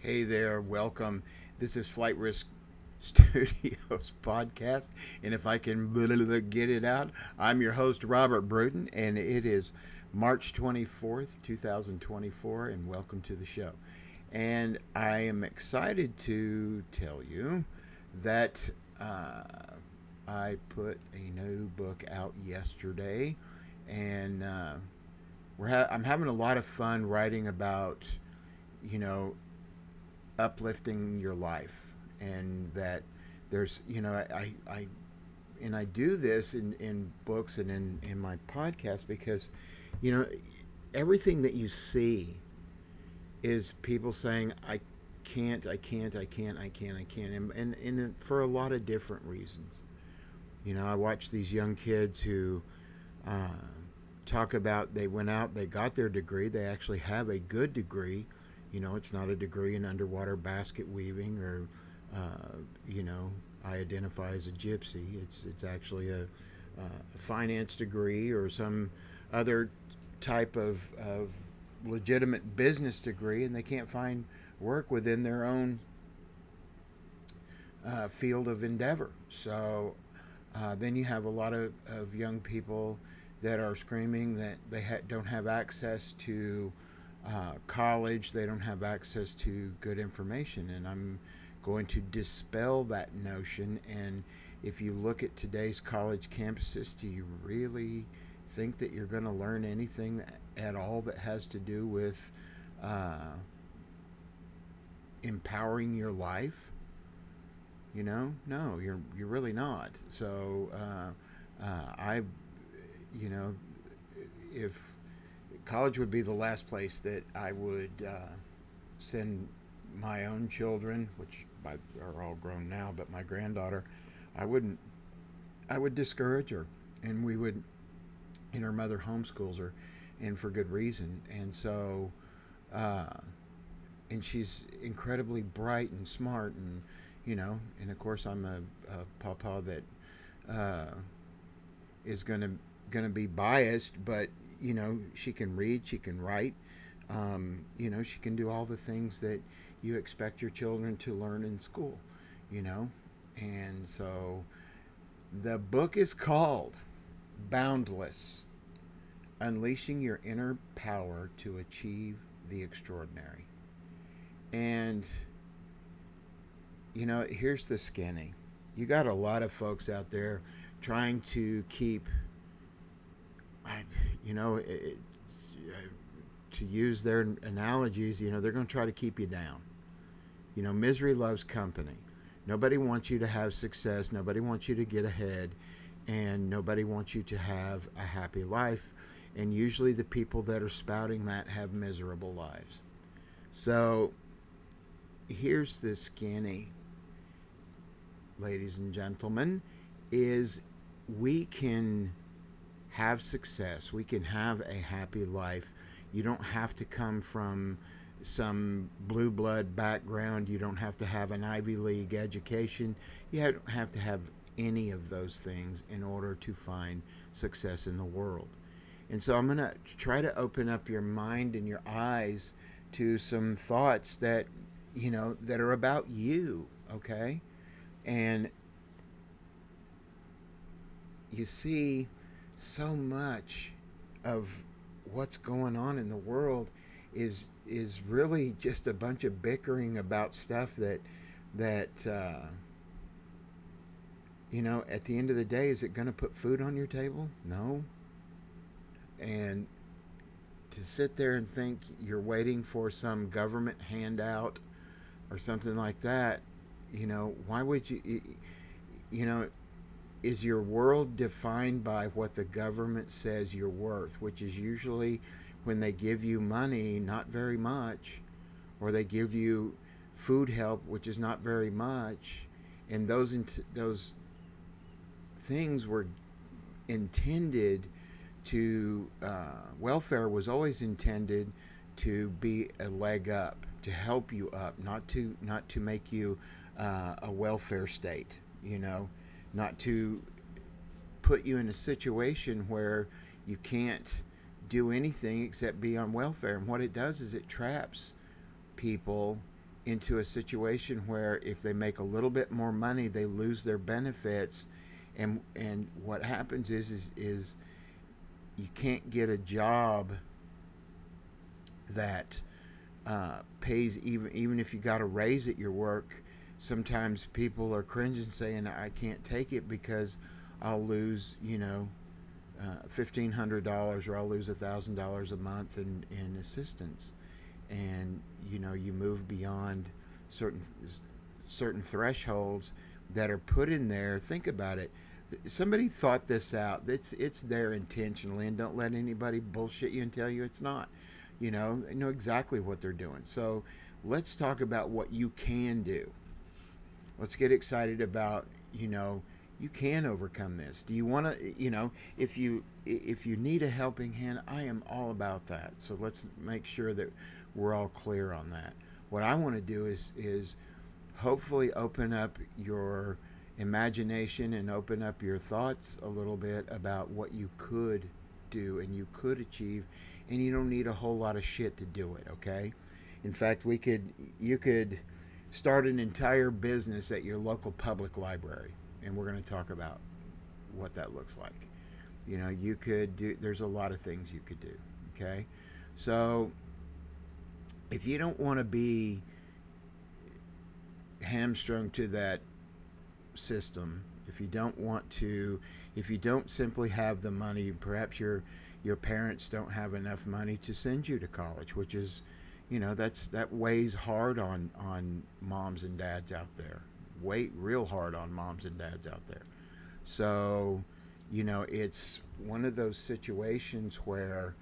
Hey there, welcome. This is Flight Risk Studios podcast, and if I can get it out, I'm your host Robert Bruton, and it is March 24th, 2024, and welcome to the show. And I am excited to tell you that uh, I put a new book out yesterday, and I'm having a lot of fun writing about you know uplifting your life, and that there's I do this in books and in my podcast because you know everything that you see is people saying I can't, and for a lot of different reasons. I watch these young kids who uh, talk about they went out, they got their degree, they actually have a good degree. It's not a degree in underwater basket weaving or, uh, you know, I identify as a gypsy. It's actually a finance degree or some other type of legitimate business degree, and they can't find work within their own field of endeavor. So then you have a lot of young people that are screaming that they don't have access to college, they don't have access to good information. And I'm going to dispel that notion. And if you look at today's college campuses, do you really think that you're going to learn anything at all that has to do with uh, empowering your life? No, you're really not. So I, you know, if college would be the last place that I would send my own children, which are all grown now, but my granddaughter, I wouldn't. I would discourage her, and we would. And her mother homeschools her, and for good reason. And so, uh, and she's incredibly bright and smart, and of course I'm a papa that uh, is gonna be biased, but she can read, she can write, she can do all the things that you expect your children to learn in school, you know, and so the book is called Boundless: Unleashing Your Inner Power to Achieve the Extraordinary. And here's the skinny. You got a lot of folks out there trying to keep, you know, it, to use their analogies, they're going to try to keep you down. Misery loves company. Nobody wants you to have success. Nobody wants you to get ahead. And nobody wants you to have a happy life. And usually the people that are spouting that have miserable lives. So here's the skinny, ladies and gentlemen, is we can have success. We can have a happy life. You don't have to come from some blue blood background. You don't have to have an Ivy League education. You don't have to have any of those things in order to find success in the world. And so I'm going to try to open up your mind and your eyes to some thoughts that are about you, okay? And you see, so much of what's going on in the world is really just a bunch of bickering about stuff that at the end of the day, is it going to put food on your table? No. And to sit there and think you're waiting for some government handout or something like that, why would you know, is your world defined by what the government says you're worth, which is usually when they give you money, not very much, or they give you food help, which is not very much, and those things were intended to welfare was always intended to be a leg up, to help you up, not to make you a welfare state, not to put you in a situation where you can't do anything except be on welfare. And what it does is it traps people into a situation where if they make a little bit more money, they lose their benefits, and what happens is you can't get a job that pays, even if you got a raise at your work. Sometimes people are cringing, saying, "I can't take it because I'll lose, $1,500, or I'll lose $1,000 a month in assistance." And you move beyond certain certain thresholds that are put in there. Think about it. Somebody thought this out. It's there intentionally, and don't let anybody bullshit you and tell you it's not. They know exactly what they're doing. So let's talk about what you can do. Let's get excited about, you can overcome this. Do you want to, if you need a helping hand, I am all about that. So let's make sure that we're all clear on that. What I want to do is hopefully open up your imagination and open up your thoughts a little bit about what you could do and you could achieve, and you don't need a whole lot of shit to do it, okay? In fact, you could start an entire business at your local public library, and we're going to talk about what that looks like. You could do, there's a lot of things you could do, okay? So if you don't want to be hamstrung to that system, if you don't simply have the money, perhaps your parents don't have enough money to send you to college, which is, that weighs hard on moms and dads out there. Weigh real hard on moms and dads out there. So, it's one of those situations where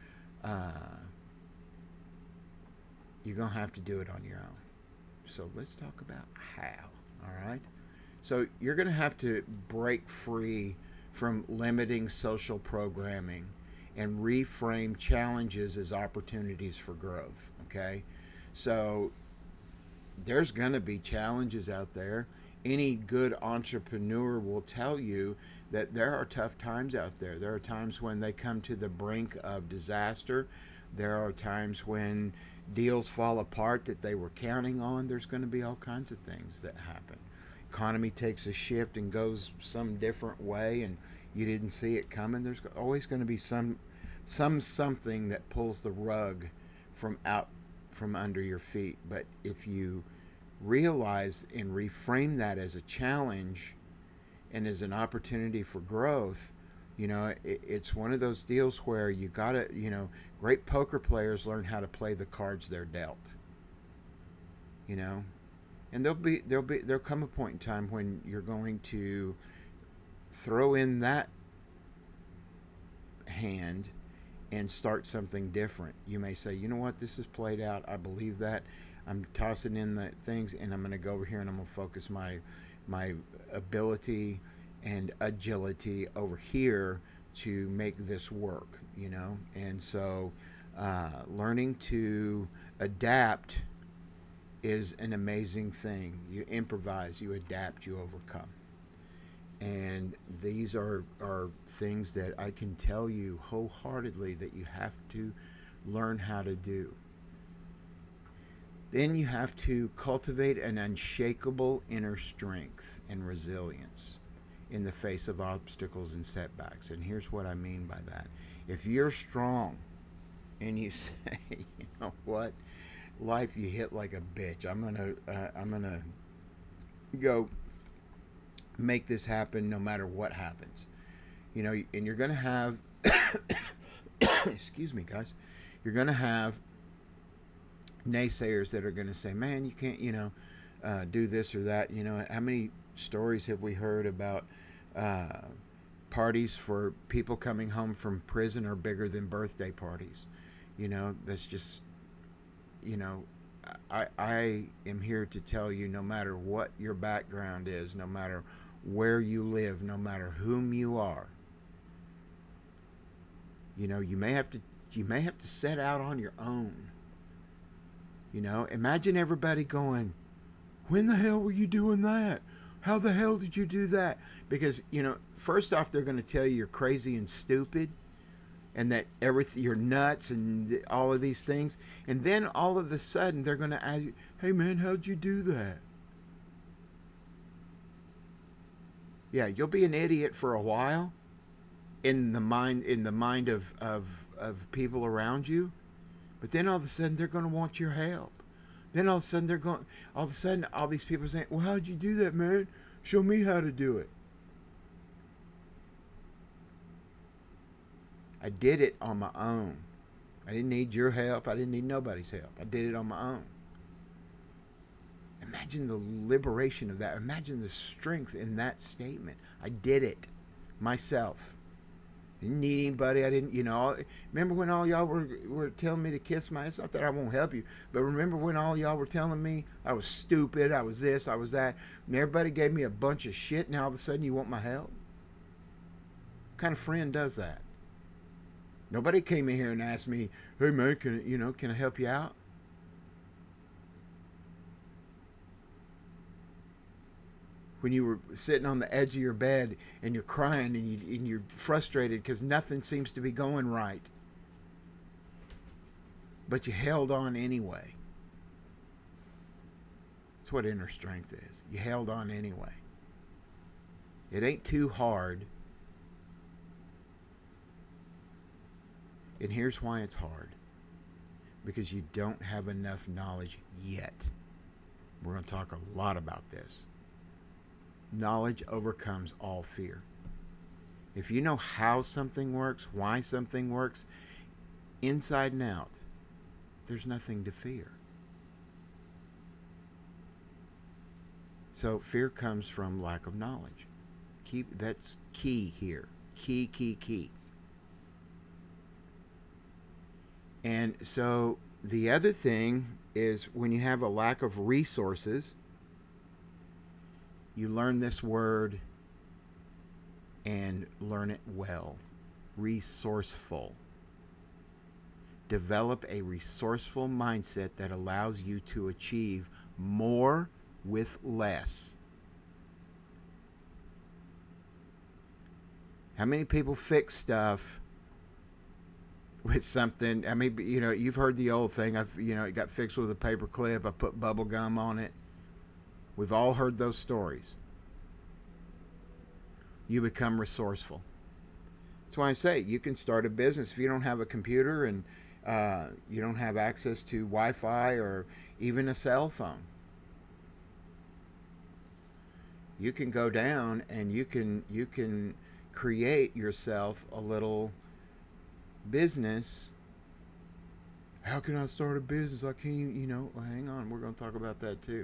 you're gonna have to do it on your own. So let's talk about how. All right. So you're gonna have to break free from limiting social programming and reframe challenges as opportunities for growth. Okay. So there's going to be challenges out there. Any good entrepreneur will tell you that there are tough times out there. There are times when they come to the brink of disaster. There are times when deals fall apart that they were counting on. There's going to be all kinds of things that happen. Economy takes a shift and goes some different way, and you didn't see it coming. There's always going to be something that pulls the rug from under your feet. But if you realize and reframe that as a challenge and as an opportunity for growth, it's one of those deals where you gotta, great poker players learn how to play the cards they're dealt. And there'll come a point in time when you're going to throw in that hand and start something different. You may say, this is played out. I believe that. I'm tossing in the things, and I'm going to go over here and I'm going to focus my ability and agility over here to make this work. And so learning to adapt is an amazing thing. You improvise, you adapt, you overcome. And these are things that I can tell you wholeheartedly that you have to learn how to do. Then you have to cultivate an unshakable inner strength and resilience in the face of obstacles and setbacks. And here's what I mean by that. If you're strong and you say, what, life, you hit like a bitch, I'm gonna go make this happen no matter what happens, and you're gonna have excuse me, guys, you're gonna have naysayers that are gonna say, man, you can't do this or that. How many stories have we heard about parties for people coming home from prison are bigger than birthday parties? That's just, I am here to tell you, no matter what your background is, no matter where you live, no matter whom you are, you may have to set out on your own. Imagine everybody going, when the hell were you doing that? How the hell did you do that? Because, first off, they're going to tell you you're crazy and stupid. and that everything, you're nuts and all of these things. And then all of a sudden they're going to ask you, hey man, how'd you do that? Yeah, you'll be an idiot for a while in the mind of people around you, but then all of a sudden they're going to want your help. Then all of a sudden all these people saying, well, how'd you do that, man? Show me how to do it. I did it on my own. I didn't need your help. I didn't need nobody's help. I did it on my own. Imagine the liberation of that. Imagine the strength in that statement. I did it myself. Didn't need anybody. I didn't, remember when all y'all were telling me to kiss my, it's not that I won't help you, but remember when all y'all were telling me I was stupid, I was this, I was that, and everybody gave me a bunch of shit, now all of a sudden you want my help? What kind of friend does that? Nobody came in here and asked me, hey man, can I help you out? When you were sitting on the edge of your bed and you're crying and you're frustrated because nothing seems to be going right, but you held on anyway. That's what inner strength is. You held on anyway. It ain't too hard. And here's why it's hard. Because you don't have enough knowledge yet. We're going to talk a lot about this. Knowledge overcomes all fear. If you know how something works, why something works, inside and out, there's nothing to fear. So fear comes from lack of knowledge. That's key here. Key. And so the other thing is when you have a lack of resources, you learn this word and learn it well. Resourceful. Develop a resourceful mindset that allows you to achieve more with less. How many people fix stuff with something? I mean, you've heard the old thing. It got fixed with a paper clip. I put bubble gum on it. We've all heard those stories. You become resourceful. That's why I say you can start a business if you don't have a computer and you don't have access to Wi-Fi or even a cell phone. You can go down and you can create yourself a little business. How can I start a business? I can't, well, hang on, we're going to talk about that too.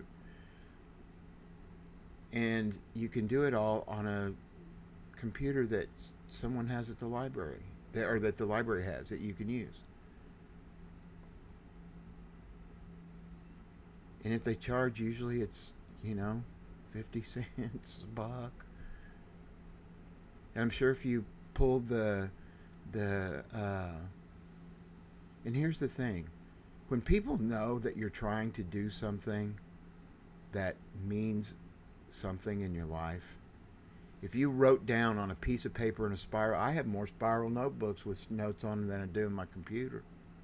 And you can do it all on a computer that someone has at the library, or that the library has that you can use. And if they charge, usually it's 50 cents, a buck. And I'm sure if you pulled and here's the thing, when people know that you're trying to do something that means something in your life, if you wrote down on a piece of paper in a spiral, I have more spiral notebooks with notes on them than I do in my computer.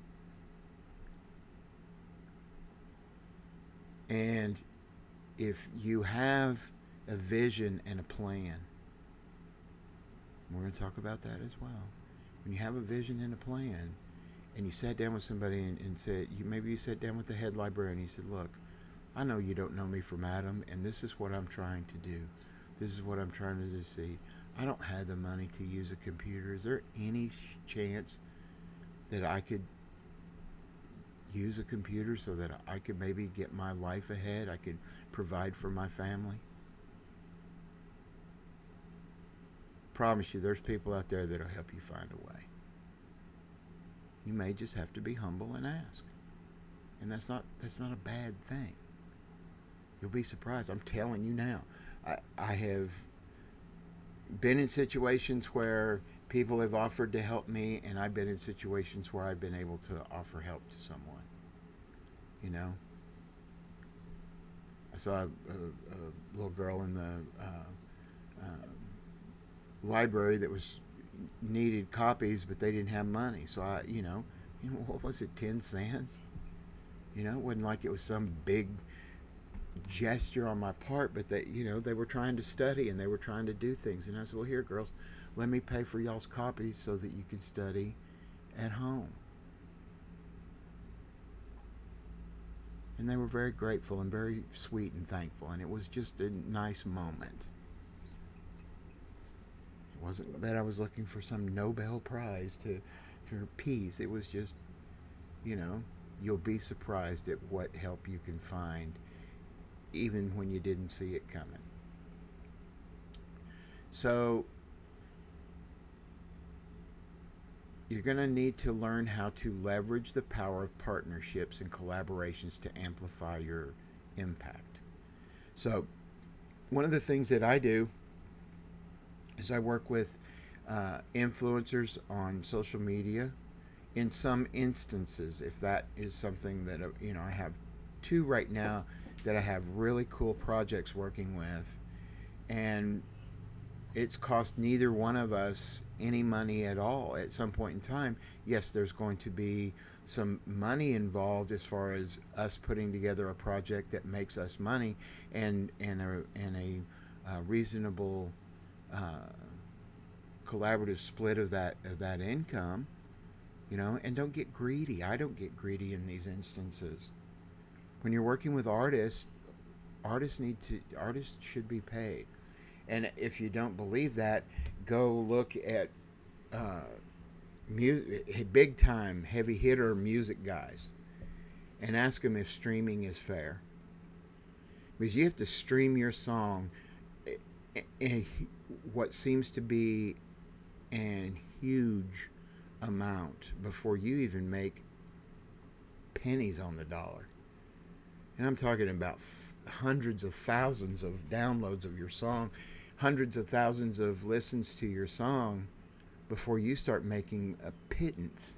And if you have a vision and a plan, we're going to talk about that as well. When you have a vision and a plan, and you sat down with somebody and said, maybe you sat down with the head librarian and you said, look, I know you don't know me from Adam, and this is what I'm trying to do. This is what I'm trying to see. I don't have the money to use a computer. Is there any chance that I could use a computer so that I could maybe get my life ahead? I could provide for my family? Promise you, there's people out there that'll help you find a way. You may just have to be humble and ask. And that's not a bad thing. You'll be surprised. I'm telling you now. I have been in situations where people have offered to help me, and I've been in situations where I've been able to offer help to someone. I saw a little girl in the library that was, needed copies, but they didn't have money. So what was it, 10 cents? It wasn't like it was some big gesture on my part, but they were trying to study and they were trying to do things. And I said, well, here, girls, let me pay for y'all's copies so that you can study at home. And they were very grateful and very sweet and thankful. And it was just a nice moment. It wasn't that I was looking for some Nobel Prize for peace. It was just, you'll be surprised at what help you can find even when you didn't see it coming. So you're going to need to learn how to leverage the power of partnerships and collaborations to amplify your impact. So one of the things that I do is I work with influencers on social media. In some instances, if that is something that I have two right now that I have really cool projects working with, and it's cost neither one of us any money at all at some point in time. Yes, there's going to be some money involved as far as us putting together a project that makes us money, and a reasonable collaborative split of that income. And don't get greedy. I don't get greedy in these instances. When you're working with artists should be paid. And if you don't believe that, go look at big time heavy hitter music guys and ask them if streaming is fair. Because you have to stream your song in what seems to be a huge amount before you even make pennies on the dollar. And I'm talking about hundreds of thousands of downloads of your song, hundreds of thousands of listens to your song before you start making a pittance.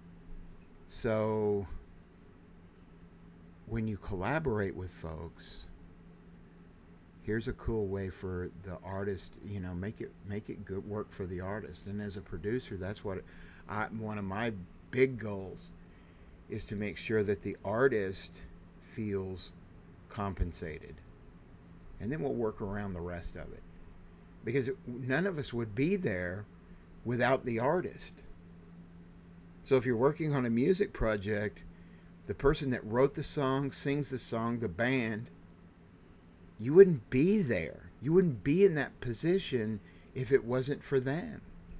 So when you collaborate with folks, here's a cool way for the artist, make it good work for the artist. And as a producer, that's what one of my big goals is, to make sure that the artist feels compensated. And then we'll work around the rest of it. Because none of us would be there without the artist. So if you're working on a music project, the person that wrote the song, sings the song, the band, you wouldn't be there. You wouldn't be in that position if it wasn't for them.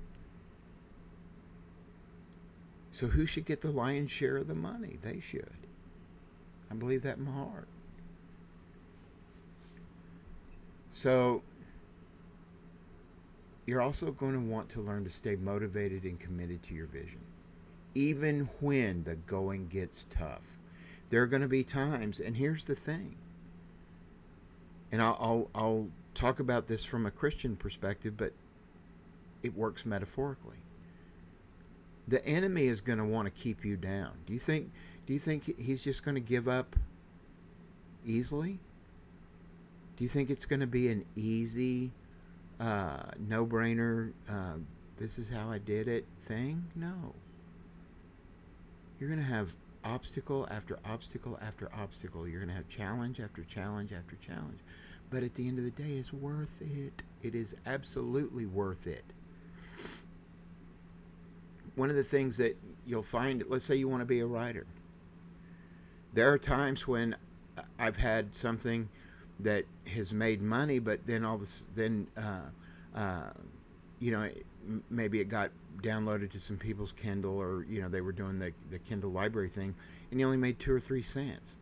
So who should get the lion's share of the money? They should. I believe that in my heart. So you're also going to want to learn to stay motivated and committed to your vision, even when the going gets tough. There are going to be times, and here's the thing, and I'll talk about this from a Christian perspective, but it works metaphorically. The enemy is going to want to keep you down. Do you think he's just going to give up easily? Do you think it's going to be an easy, no-brainer, this is how I did it thing? No. You're going to have obstacle after obstacle after obstacle. You're going to have challenge after challenge after challenge. But at the end of the day, it's worth it. It is absolutely worth it. One of the things that you'll find, let's say you want to be a writer. There are times when I've had something that has made money, but then maybe it got downloaded to some people's Kindle, or they were doing the Kindle library thing, and you only made 2 or 3 cents.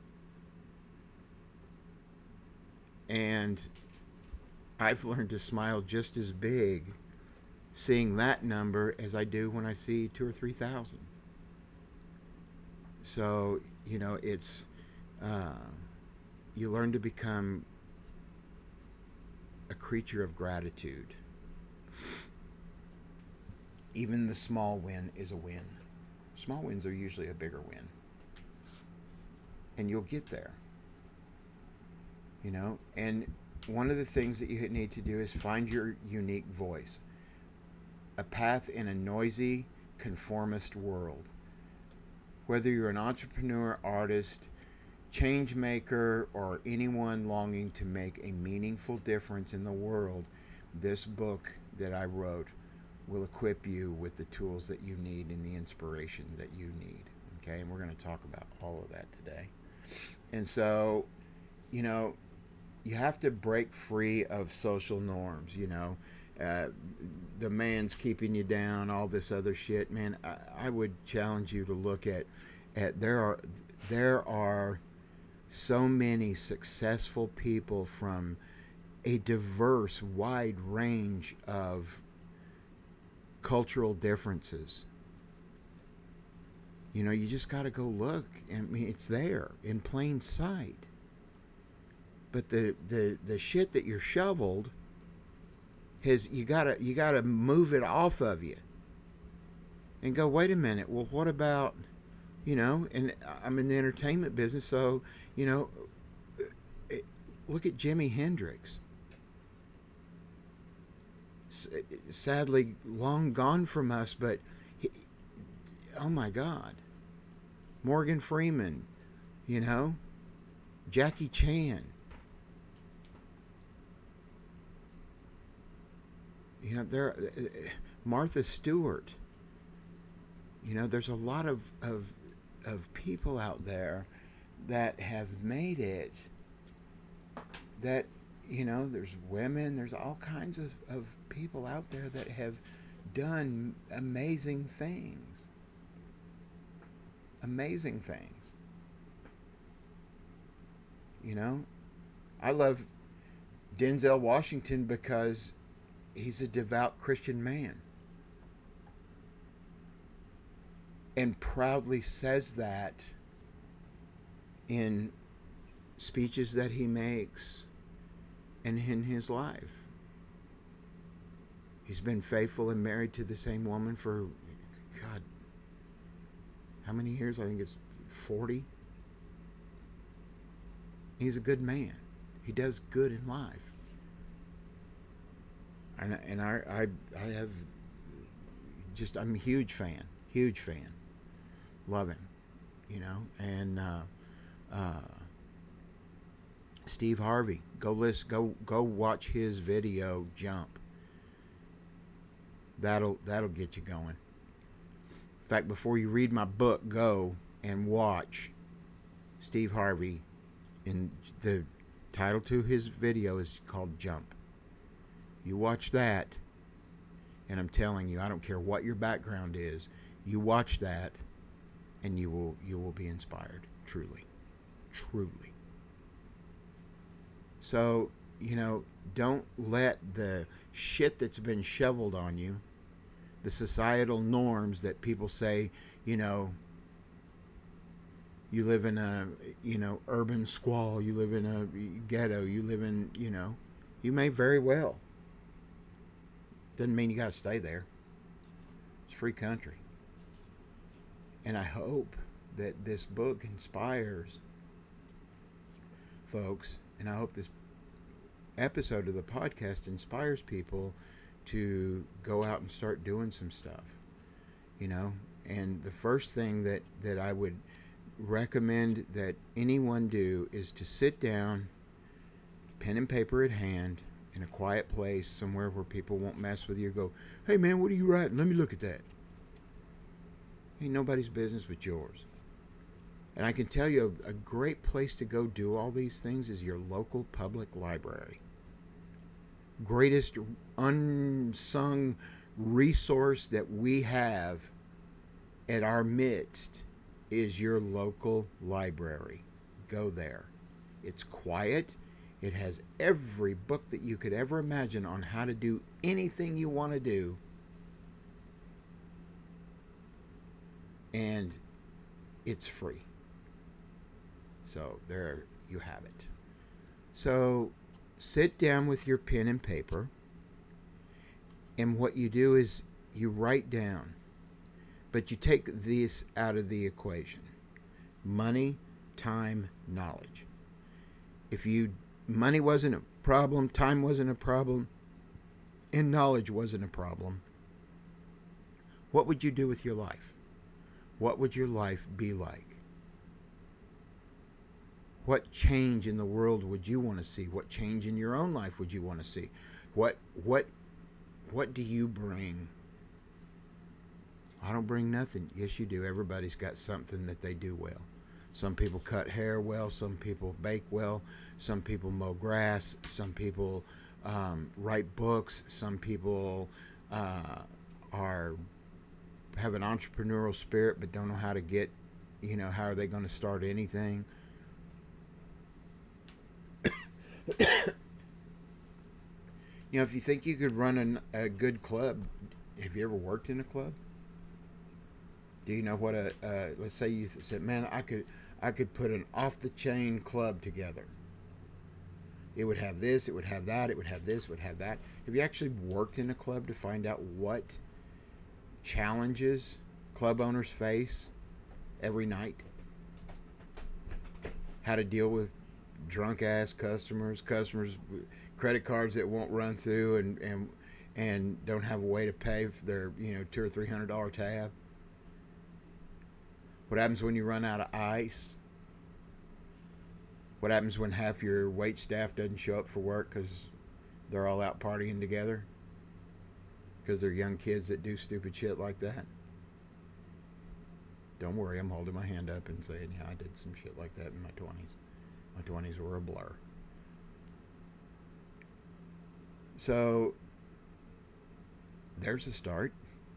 And I've learned to smile just as big seeing that number as I do when I see 2,000 or 3,000. So it's you learn to become a creature of gratitude. Even the small win is a win. Small wins are usually a bigger win. And you'll get there. And one of the things that you need to do is find your unique voice. a path in a noisy, conformist world. Whether you're an entrepreneur, artist, change maker, or anyone longing to make a meaningful difference in the world, this book that I wrote will equip you with the tools that you need and the inspiration that you need. Okay, and we're going to talk about all of that today. And so, you know, you have to break free of social norms, uh, the man's keeping you down, all this other shit. Man, I would challenge you to look at there are so many successful people from a diverse, wide range of cultural differences. You just got to go look. I mean, it's there in plain sight. But the shit that you're shoveled has you gotta move it off of you and go. Wait a minute. Well, what about And I'm in the entertainment business, so you know. Look at Jimi Hendrix. Sadly, long gone from us, but he, oh my God, Morgan Freeman, you know, Jackie Chan. There, Martha Stewart. There's a lot of people out there that have made it. That there's women. There's all kinds of people out there that have done amazing things. Amazing things. I love Denzel Washington because he's a devout Christian man and proudly says that in speeches that he makes and in his life. He's been faithful and married to the same woman for, God, how many years? I think it's 40. He's a good man. He does good in life. And I have just, I'm a huge fan. Love him, and Steve Harvey. Go watch his video Jump. That'll get you going. In fact, before you read my book, go and watch Steve Harvey. And the title to his video is called Jump. You watch that, and I'm telling you, I don't care what your background is. You watch that, and you will be inspired. Truly. So, don't let the shit that's been shoveled on you, the societal norms that people say, you live in a, urban squall, you live in a ghetto, you live in, you may very well. Doesn't mean you got to stay there. It's a free country. And I hope that this book inspires folks, and I hope this episode of the podcast inspires people to go out and start doing some stuff. And the first thing that I would recommend that anyone do is to sit down, pen and paper at hand, in a quiet place, somewhere where people won't mess with you. Go, hey man, what are you writing? Let me look at that. Ain't nobody's business but yours. And I can tell you a great place to go do all these things is your local public library. Greatest unsung resource that we have at our midst is your local library. Go there. It's quiet. It has every book that you could ever imagine on how to do anything you want to do. And it's free. So there you have it. So sit down with your pen and paper. And what you do is you write down. But you take this out of the equation. Money, time, knowledge. If money wasn't a problem, time wasn't a problem, and knowledge wasn't a problem, what would you do with your life? What would your life be like? What change in the world would you want to see? What change in your own life would you want to see? What what what do you bring? I don't bring nothing. Yes, you do. Everybody's got something that they do well. Some people cut hair well. Some people bake well. Some people mow grass. Some people write books. Some people are have an entrepreneurial spirit but don't know how to get, how are they going to start anything? If you think you could run a good club, have you ever worked in a club? Do you know what let's say you said, man, I could put an off the chain club together. It would have this, it would have that, it would have this, it would have that. Have you actually worked in a club to find out what challenges club owners face every night? How to deal with drunk ass customers, credit cards that won't run through and don't have a way to pay for their $200 or $300 tab. What happens when you run out of ice? What happens when half your wait staff doesn't show up for work because they're all out partying together? Because they're young kids that do stupid shit like that? Don't worry, I'm holding my hand up and saying, yeah, I did some shit like that in my 20s. My 20s were a blur. So, there's a start.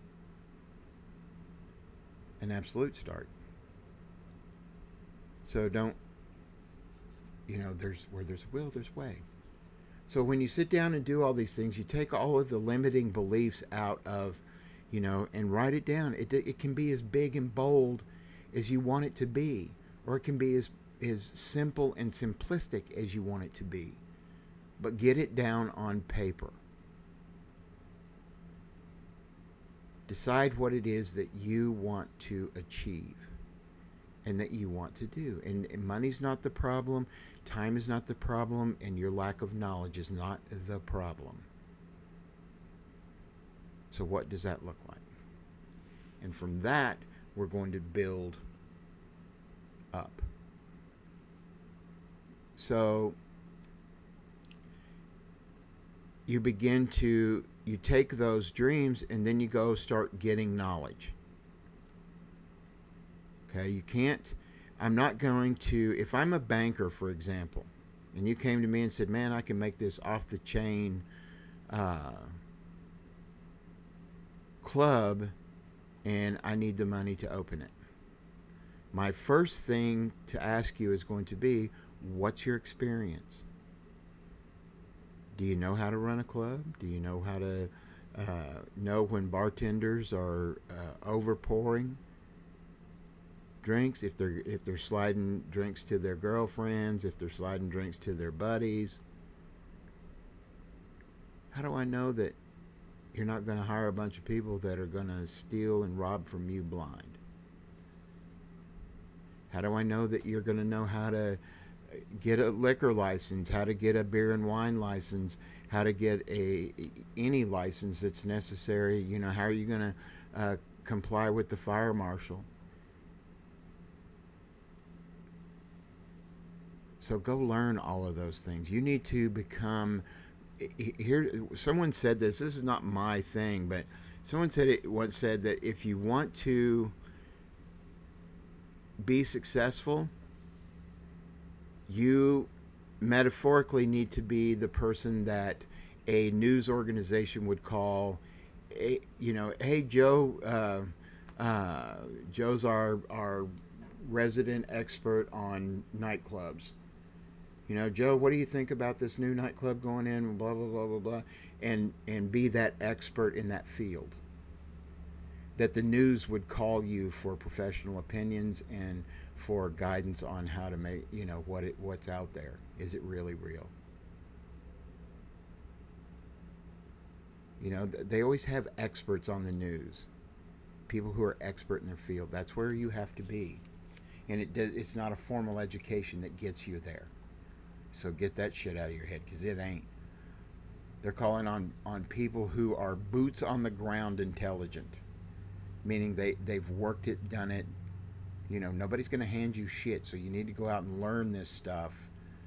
An absolute start. So don't, there's where there's a will, there's way. So when you sit down and do all these things, you take all of the limiting beliefs out of, and write it down. It can be as big and bold as you want it to be, or it can be as simple and simplistic as you want it to be. But get it down on paper. Decide what it is that you want to achieve and that you want to do. And money's not the problem, time is not the problem, and your lack of knowledge is not the problem. So what does that look like? And from that, we're going to build up. So you take those dreams and then you go start getting knowledge. Okay, I'm not going to, if I'm a banker, for example, and you came to me and said, man, I can make this off the chain club and I need the money to open it. My first thing to ask you is going to be, what's your experience? Do you know how to run a club? Do you know how to know when bartenders are over pouring drinks, if they're sliding drinks to their girlfriends, if they're sliding drinks to their buddies? How do I know that you're not going to hire a bunch of people that are going to steal and rob from you blind? How do I know that you're going to know how to get a liquor license, how to get a beer and wine license, how to get any license that's necessary? How are you going to comply with the fire marshal? So go learn all of those things. You need to become, here, someone said this is not my thing, but someone once said that if you want to be successful, you metaphorically need to be the person that a news organization would call, hey Joe, Joe's our resident expert on nightclubs. Joe, what do you think about this new nightclub going in? Blah blah blah blah blah, and be that expert in that field. That the news would call you for professional opinions and for guidance on how to make, what's out there. Is it really real? They always have experts on the news, people who are expert in their field. That's where you have to be, and it's not a formal education that gets you there. So get that shit out of your head, because it ain't. They're calling on people who are boots on the ground intelligent. meaning they've worked it, done it. You know, nobody's going to hand you shit, so you need to go out and learn this stuff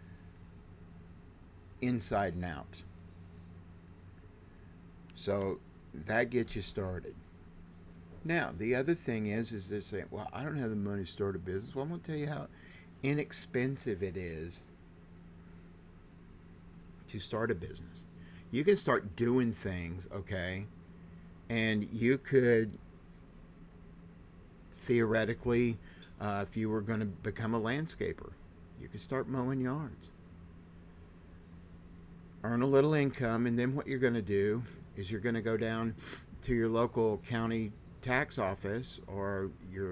inside and out. So that gets you started. Now, the other thing is they say, well, I don't have the money to start a business. Well, I'm going to tell you how inexpensive it is to start a business. You can start doing things, okay, and you could theoretically, if you were going to become a landscaper, you could start mowing yards, earn a little income, and then what you're going to do is you're going to go down to your local county tax office or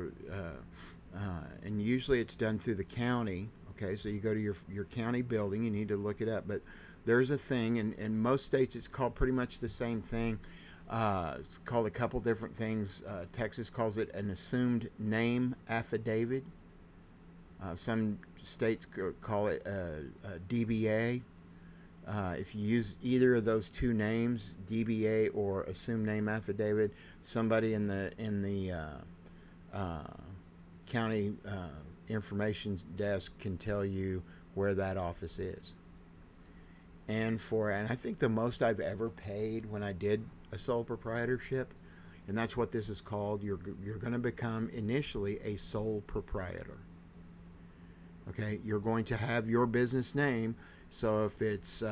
and usually it's done through the county. Okay, so you go to your county building. You need to look it up, but there's a thing, and in most states it's called pretty much the same thing. It's called a couple different things. Texas calls it an assumed name affidavit. Some states call it a DBA. If you use either of those two names, DBA or assumed name affidavit, somebody in the county information desk can tell you where that office is. And I think the most I've ever paid when I did a sole proprietorship, and that's what this is called. You're going to become initially a sole proprietor. Okay, you're going to have your business name. So if it's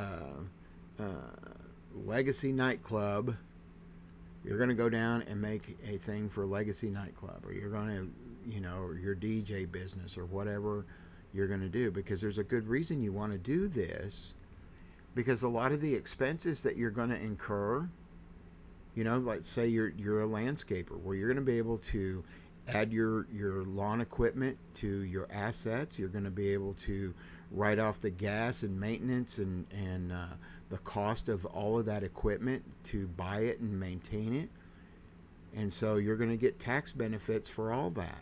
Legacy Nightclub, you're going to go down and make a thing for Legacy Nightclub, or you're going to, or your DJ business or whatever you're going to do, because there's a good reason you want to do this, because a lot of the expenses that you're going to incur, like say you're a landscaper, where you're going to be able to add your lawn equipment to your assets. You're going to be able to write off the gas and maintenance and the cost of all of that equipment to buy it and maintain it. And so you're going to get tax benefits for all that.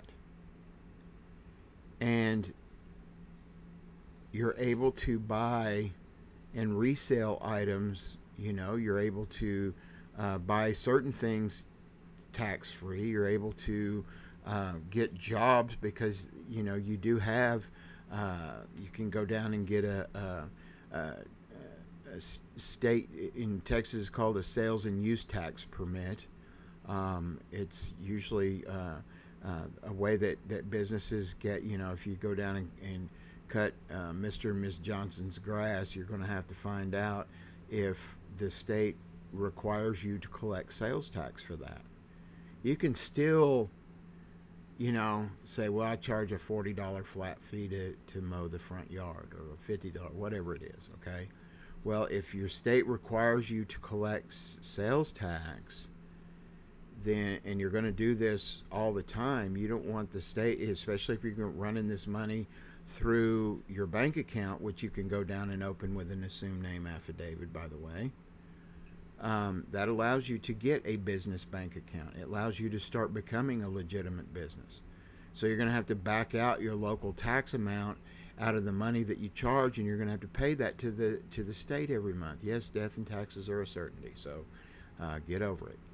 And you're able to buy and resell items. You're able to buy certain things tax free. You're able to get jobs because you do have you can go down and get a state in Texas is called a sales and use tax permit. It's usually a way that businesses get. If you go down and cut Mr. and Miss Johnson's grass, you're going to have to find out if the state requires you to collect sales tax for that. You can still say, well, I charge a $40 flat fee to mow the front yard, or a $50, whatever it is, okay? Well, if your state requires you to collect sales tax, then, and you're going to do this all the time, you don't want the state, especially if you're running this money through your bank account, which you can go down and open with an assumed name affidavit, by the way. That allows you to get a business bank account. It allows you to start becoming a legitimate business. So you're going to have to back out your local tax amount out of the money that you charge, and you're going to have to pay that to the state every month. Yes, death and taxes are a certainty, so get over it.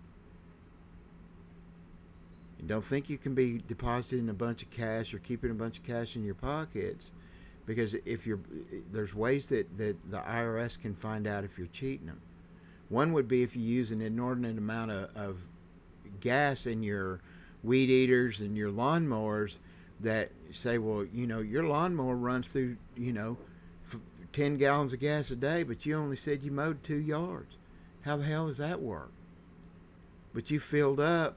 And don't think you can be depositing a bunch of cash or keeping a bunch of cash in your pockets, because there's ways that the IRS can find out if you're cheating them. One would be if you use an inordinate amount of gas in your weed eaters and your lawnmowers, that say, well, your lawnmower runs through, 10 gallons of gas a day, but you only said you mowed 2 yards. How the hell does that work? But you filled up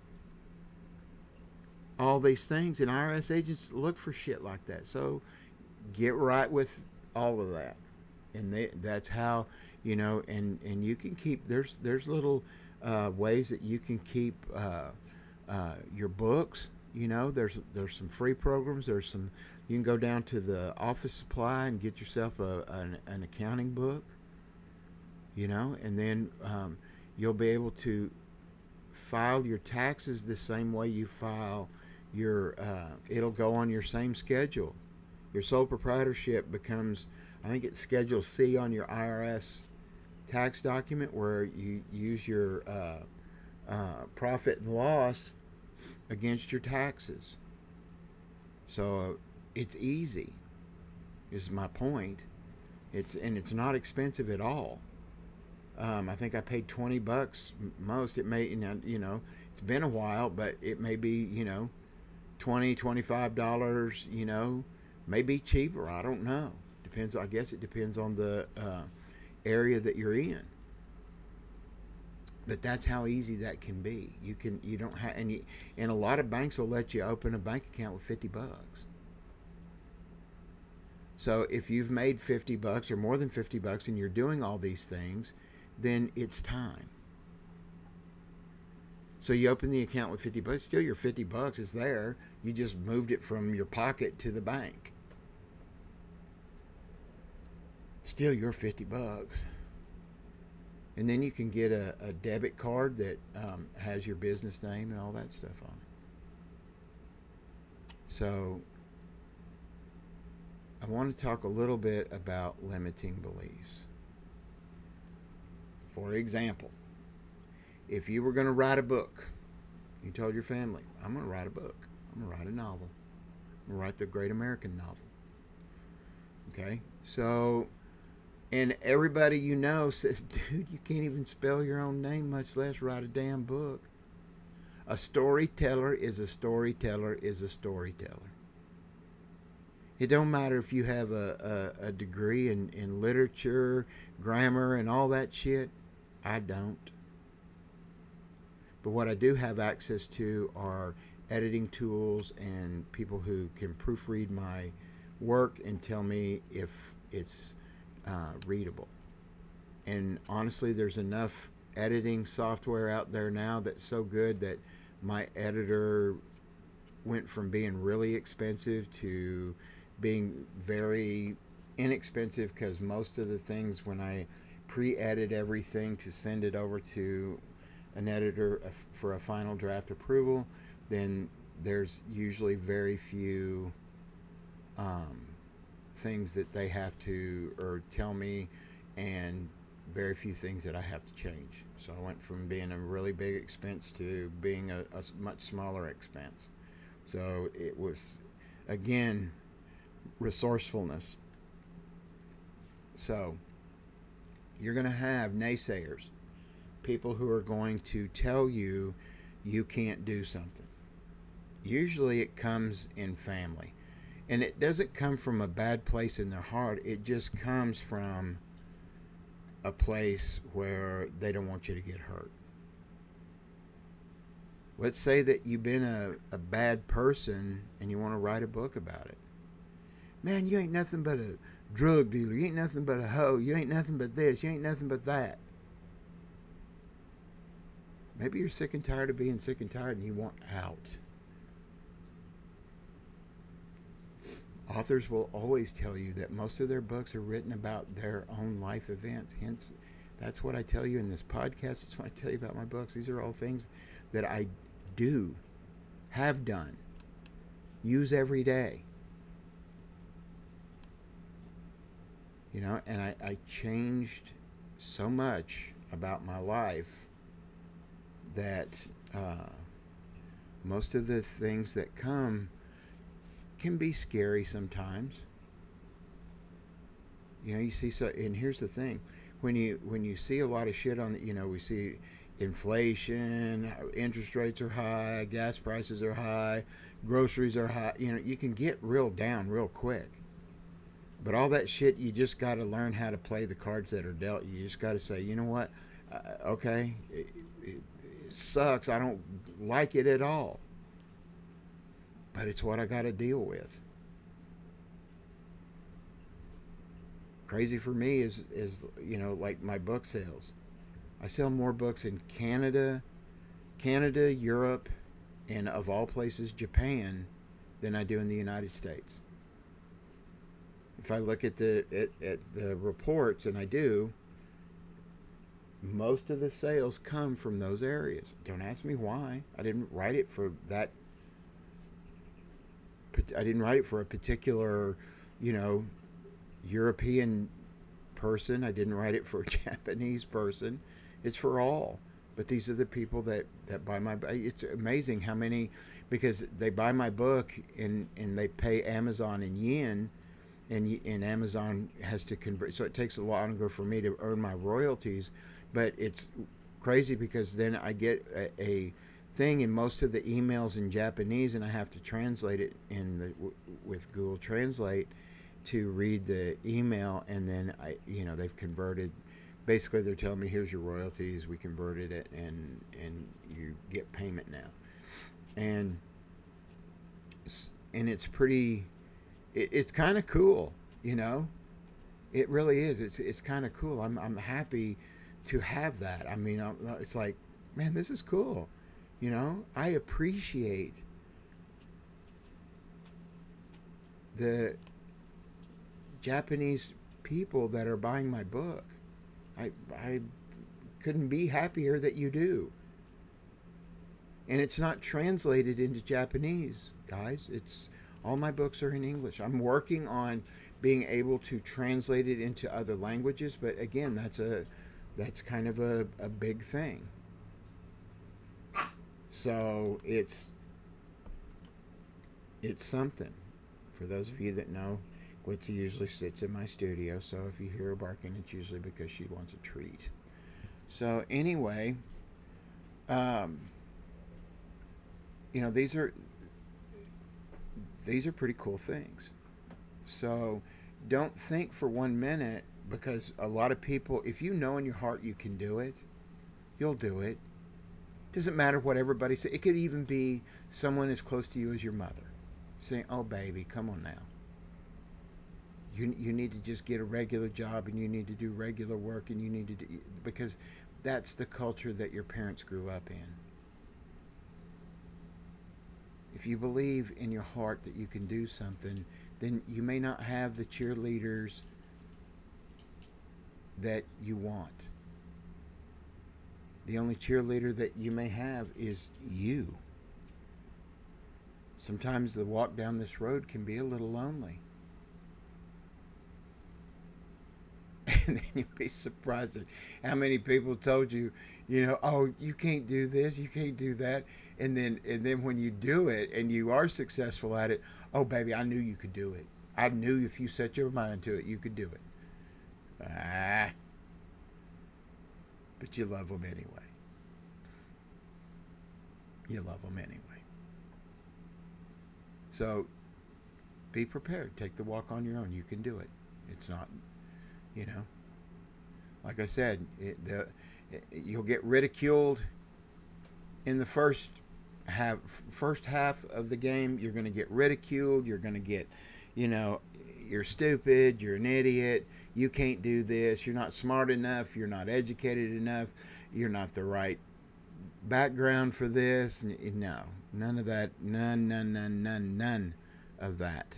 all these things, and IRS agents look for shit like that. So get right with all of that. And that's how, and you can keep, there's little ways that you can keep your books. There's some free programs. You can go down to the office supply and get yourself an accounting book, and then you'll be able to file your taxes the same way you file it'll go on your same schedule. Your sole proprietorship becomes, I think it's Schedule C on your IRS tax document, where you use your profit and loss against your taxes. So it's easy, is my point. It's not expensive at all. I think I paid $20 most. It may, it's been a while, but it may be, 25, maybe cheaper. I don't know. Depends. I guess it depends on the area that you're in. But that's how easy that can be. You don't have, and a lot of banks will let you open a bank account with $50. So if you've made $50 or more than $50 and you're doing all these things, then it's time. So you open the account with $50, still your $50 is there. You just moved it from your pocket to the bank. Still your $50. And then you can get a debit card that has your business name and all that stuff on it. So I want to talk a little bit about limiting beliefs. For example, if you were going to write a book, you told your family, I'm going to write a book. I'm going to write a novel. I'm going to write the great American novel. Okay? So, and everybody you know says, dude, you can't even spell your own name, much less write a damn book. A storyteller is a storyteller is a storyteller. It don't matter if you have a degree in literature, grammar, and all that shit. I don't. But what I do have access to are editing tools and people who can proofread my work and tell me if it's readable. And honestly, there's enough editing software out there now that's so good that my editor went from being really expensive to being very inexpensive, because most of the things, when I pre-edit everything to send it over to an editor for a final draft approval, then there's usually very few things that they have to or tell me, and very few things that I have to change. So I went from being a really big expense to being a much smaller expense. So it was, again, resourcefulness. So you're going to have naysayers, people who are going to tell you you can't do something. Usually it comes in family. And it doesn't come from a bad place in their heart. It just comes from a place where they don't want you to get hurt. Let's say that you've been a bad person and you want to write a book about it. Man, you ain't nothing but a drug dealer. You ain't nothing but a hoe. You ain't nothing but this. You ain't nothing but that. Maybe you're sick and tired of being sick and tired and you want out. Authors will always tell you that most of their books are written about their own life events. Hence, that's what I tell you in this podcast. That's what I tell you about my books. These are all things that I do, have done, use every day. And I changed so much about my life that most of the things that come can be scary sometimes. You see, so, and here's the thing, when you see a lot of shit on, we see inflation, interest rates are high, gas prices are high, groceries are high, you can get real down real quick. But all that shit, you just got to learn how to play the cards that are dealt. You just got to say, you know what, okay, it sucks, I don't like it at all, but it's what I got to deal with. Crazy for me is like my book sales. I sell more books in Canada, Europe, and of all places, Japan, than I do in the United States. If I look at the reports, and I do, most of the sales come from those areas. Don't ask me why. I didn't write it for that. I didn't write it for a particular, European person. I didn't write it for a Japanese person. It's for all. But these are the people that buy my. It's amazing how many, because they buy my book and they pay Amazon in yen, and Amazon has to convert. So it takes a lot longer for me to earn my royalties, but it's crazy because then I get a thing in most of the emails in Japanese, and I have to translate it with Google Translate to read the email, and then they've converted. Basically, they're telling me, here's your royalties. We converted it, and you get payment now, and it's pretty. It's kind of cool, you know. It really is. It's kind of cool. I'm happy to have that. I mean, it's like, man, this is cool. You know, I appreciate the Japanese people that are buying my book. I couldn't be happier that you do. And it's not translated into Japanese, guys. It's all my books are in English. I'm working on being able to translate it into other languages, but again, that's kind of a big thing. So it's something. For those of you that know, Glitzy usually sits in my studio, so if you hear her barking, it's usually because she wants a treat. So anyway, um, these are pretty cool things. So don't think for 1 minute, because a lot of people, if you know in your heart you can do it, you'll do it. Doesn't matter what everybody says. It could even be someone as close to you as your mother saying, "Oh, baby, come on now. You need to just get a regular job, and you need to do regular work, and you need to do," because that's the culture that your parents grew up in. If you believe in your heart that you can do something, then you may not have the cheerleaders that you want. The only cheerleader that you may have is you. Sometimes the walk down this road can be a little lonely. And then you'd be surprised at how many people told you, oh, you can't do this, you can't do that. And then when you do it and you are successful at it, oh, baby, I knew you could do it. I knew if you set your mind to it, you could do it. Ah, but you love them anyway. You love them anyway. So be prepared. Take the walk on your own. You can do it. It's not, you know, like I said, you'll get ridiculed in the first half of the game. You're going to get ridiculed. You're going to get, you're stupid. You're an idiot. You can't do this. You're not smart enough. You're not educated enough. You're not the right background for this. No, none of that. None of that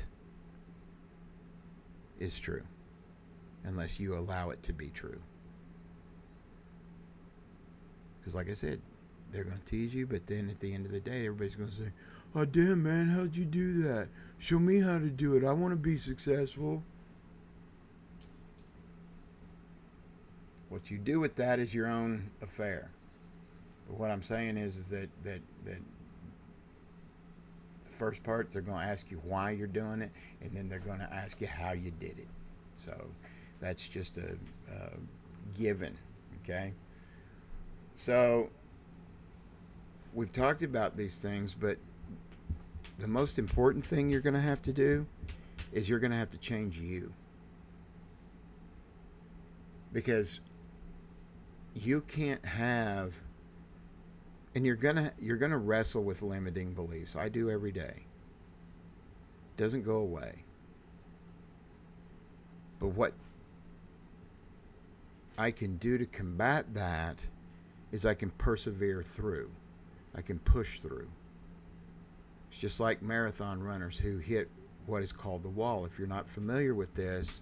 is true, unless you allow it to be true. Because like I said, they're going to tease you, but then at the end of the day, everybody's going to say, "Oh, damn, man, how'd you do that? Show me how to do it. I want to be successful." What you do with that is your own affair. But what I'm saying is that the first part, they're going to ask you why you're doing it, and then they're going to ask you how you did it. So that's just a given, okay? So we've talked about these things, but the most important thing you're going to have to do is you're going to have to change you. Because you can't have, and you're gonna wrestle with limiting beliefs. I do every day. It doesn't go away. But what I can do to combat that is I can persevere through. I can push through. It's just like marathon runners who hit what is called the wall. If you're not familiar with this,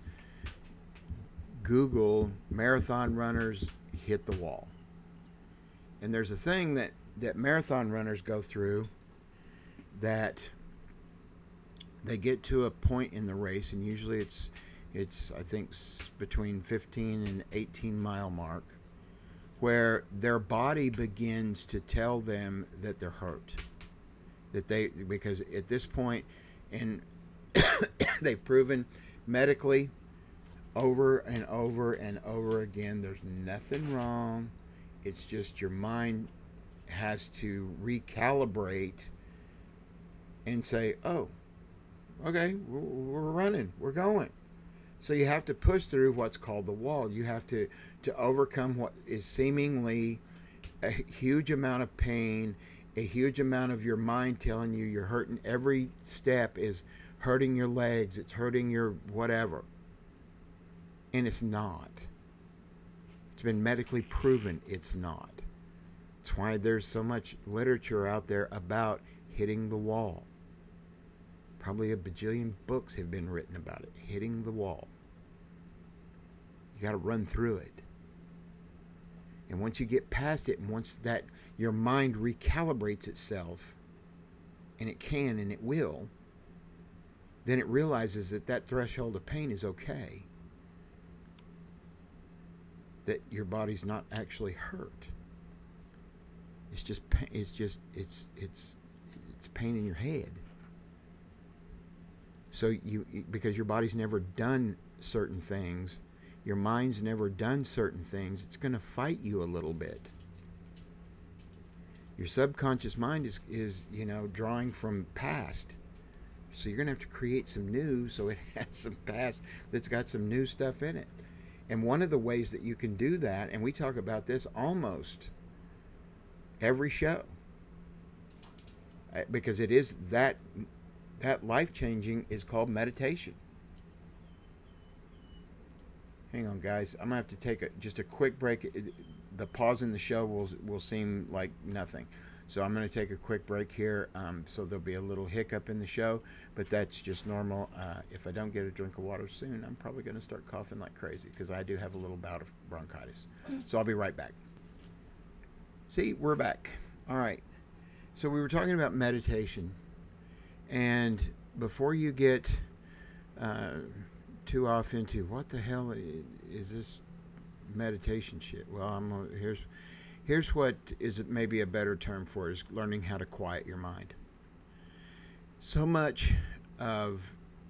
Google marathon runners hit the wall. And there's a thing that marathon runners go through, that they get to a point in the race, and usually it's I think between 15 and 18 mile mark, where their body begins to tell them that they're hurt, that they, because at this point, and they've proven medically over and over and over again, there's nothing wrong. It's just your mind has to recalibrate and say, oh, okay, we're running, we're going. So you have to push through what's called the wall. You have to overcome what is seemingly a huge amount of pain, a huge amount of your mind telling you you're hurting. Every step is hurting your legs, it's hurting your whatever. And it's not. It's been medically proven it's not. That's why there's so much literature out there about hitting the wall. Probably a bajillion books have been written about it. Hitting the wall. You got to run through it. And once you get past it, and once that your mind recalibrates itself, and it can and it will, then it realizes that that threshold of pain is okay. That your body's not actually hurt. It's just it's pain in your head. So because your body's never done certain things, your mind's never done certain things, it's going to fight you a little bit. Your subconscious mind is drawing from past. So you're going to have to create some new, so it has some past that's got some new stuff in it. And one of the ways that you can do that, and we talk about this almost every show, because it is that life-changing, is called meditation. Hang on, guys. I'm going to have to take just a quick break. The pause in the show will seem like nothing. So I'm going to take a quick break here. So there'll be a little hiccup in the show, but that's just normal. If I don't get a drink of water soon, I'm probably going to start coughing like crazy because I do have a little bout of bronchitis. So I'll be right back. See, we're back. All right. So we were talking about meditation. And before you get too off into what the hell is this meditation shit, well, here's what is maybe a better term for it, is learning how to quiet your mind. So much of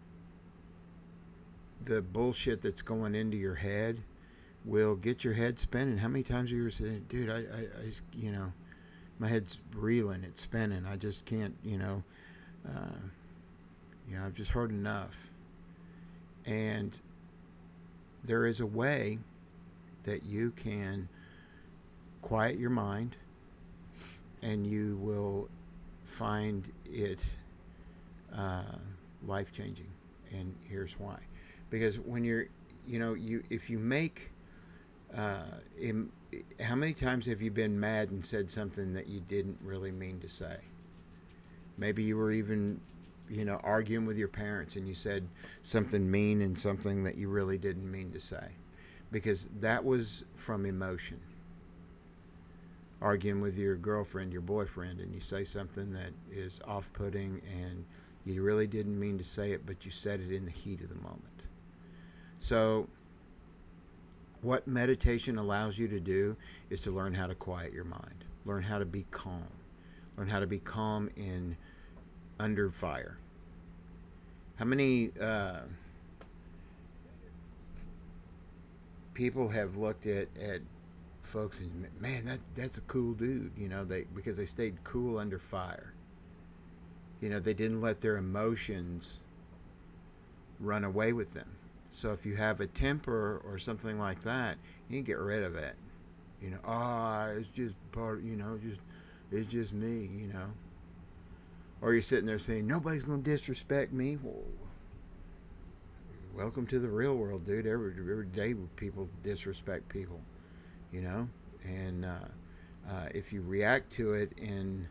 the bullshit that's going into your head will get your head spinning. How many times have you ever said, dude, I my head's reeling, it's spinning, I just can't, I've just heard enough. And there is a way that you can quiet your mind, and you will find it life-changing. And here's why. Because when you're, if you make, how many times have you been mad and said something that you didn't really mean to say? Maybe you were even, arguing with your parents and you said something mean and something that you really didn't mean to say, because that was from emotion. Arguing with your girlfriend, your boyfriend, and you say something that is off-putting and you really didn't mean to say it, but you said it in the heat of the moment. So what meditation allows you to do is to learn how to quiet your mind, learn how to be calm, learn how to be calm in under fire. How many people have looked at folks and, man, that's a cool dude, because they stayed cool under fire. They didn't let their emotions run away with them. So if you have a temper or something like that, you can get rid of it. It's just part, it's just me, Or you're sitting there saying, nobody's going to disrespect me. Well, welcome to the real world, dude. Every day people disrespect people, And if you react to it in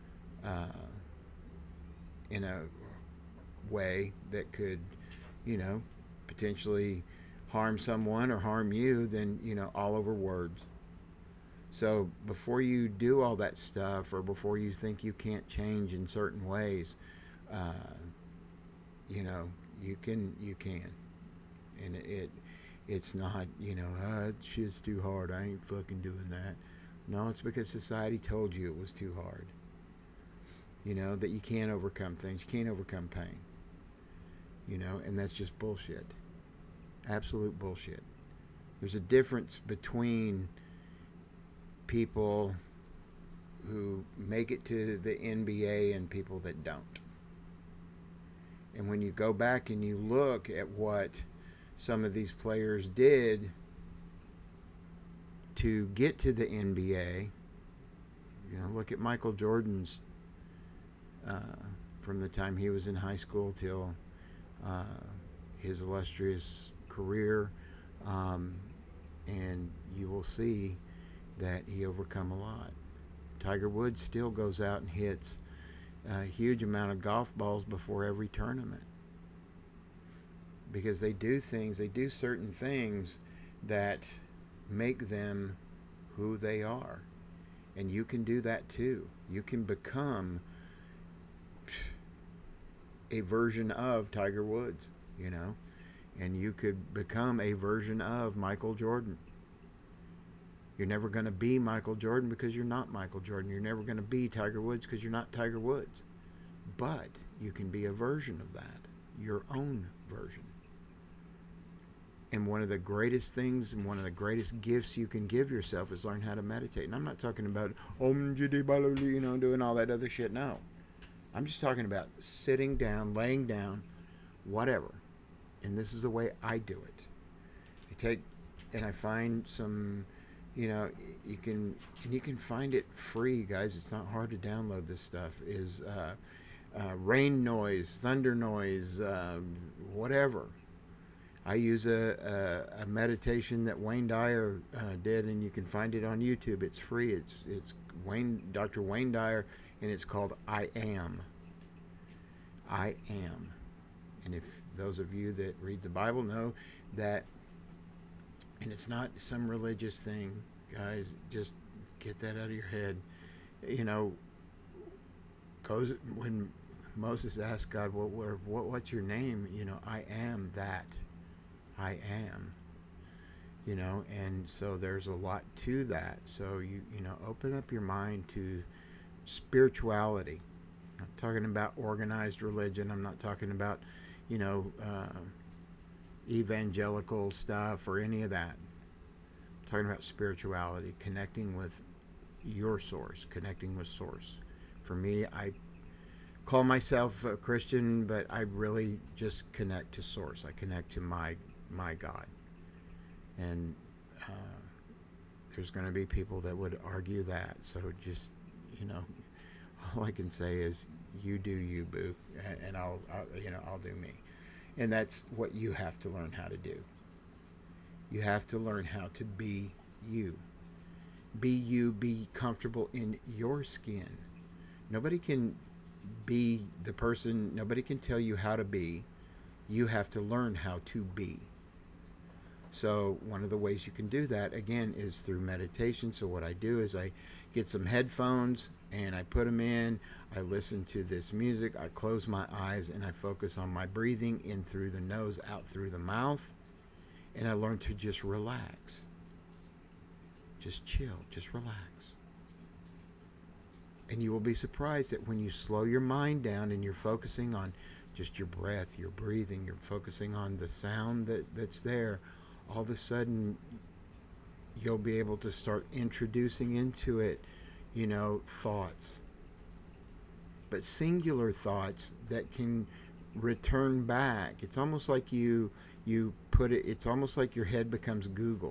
a way that could, potentially harm someone or harm you, then, all over words. So before you do all that stuff, or before you think you can't change in certain ways, you can, and It's not, that shit's too hard. I ain't fucking doing that. No, it's because society told you it was too hard. That you can't overcome things. You can't overcome pain. And that's just bullshit. Absolute bullshit. There's a difference between people who make it to the NBA and people that don't. And when you go back and you look at what some of these players did to get to the NBA, look at Michael Jordan's from the time he was in high school till uh, his illustrious career, and you will see that he overcome a lot. Tiger Woods still goes out and hits a huge amount of golf balls before every tournament because they do certain things that make them who they are. And you can do that too. You can become a version of Tiger Woods, and you could become a version of Michael Jordan. You're never going to be Michael Jordan because you're not Michael Jordan. You're never going to be Tiger Woods because you're not Tiger Woods. But you can be a version of that, your own version. And one of the greatest things and one of the greatest gifts you can give yourself is learn how to meditate. And I'm not talking about doing all that other shit. No. I'm just talking about sitting down, laying down, whatever. And this is the way I do it. I find some, you can find it free, guys. It's not hard to download this stuff. Is rain noise, thunder noise, whatever. I use a meditation that Wayne Dyer did, and you can find it on YouTube. It's free. It's Dr. Wayne Dyer, and it's called I Am. I Am. And if those of you that read the Bible know that, and it's not some religious thing, guys, just get that out of your head. Goes when Moses asked God, what's your name? I am that. I am. And so there's a lot to that. So open up your mind to spirituality. I'm not talking about organized religion. I'm not talking about, evangelical stuff or any of that. I'm talking about spirituality, connecting with your source, connecting with source. For me, I call myself a Christian, but I really just connect to source. I connect to my God. And there's going to be people that would argue that. So just, all I can say is you do you, boo, and I'll do me. And that's what you have to learn how to do. You have to learn how to be you. Be you, be comfortable in your skin. Nobody can be the person, nobody can tell you how to be. You have to learn how to be. So one of the ways you can do that, again, is through meditation. So what I do is I get some headphones and I put them in. I listen to this music. I close my eyes and I focus on my breathing in through the nose, out through the mouth. And I learn to just relax. Just chill. Just relax. And you will be surprised that when you slow your mind down and you're focusing on just your breath, your breathing, you're focusing on the sound that's there, all of a sudden you'll be able to start introducing into it, thoughts. But singular thoughts that can return back. It's almost like it's almost like your head becomes Google.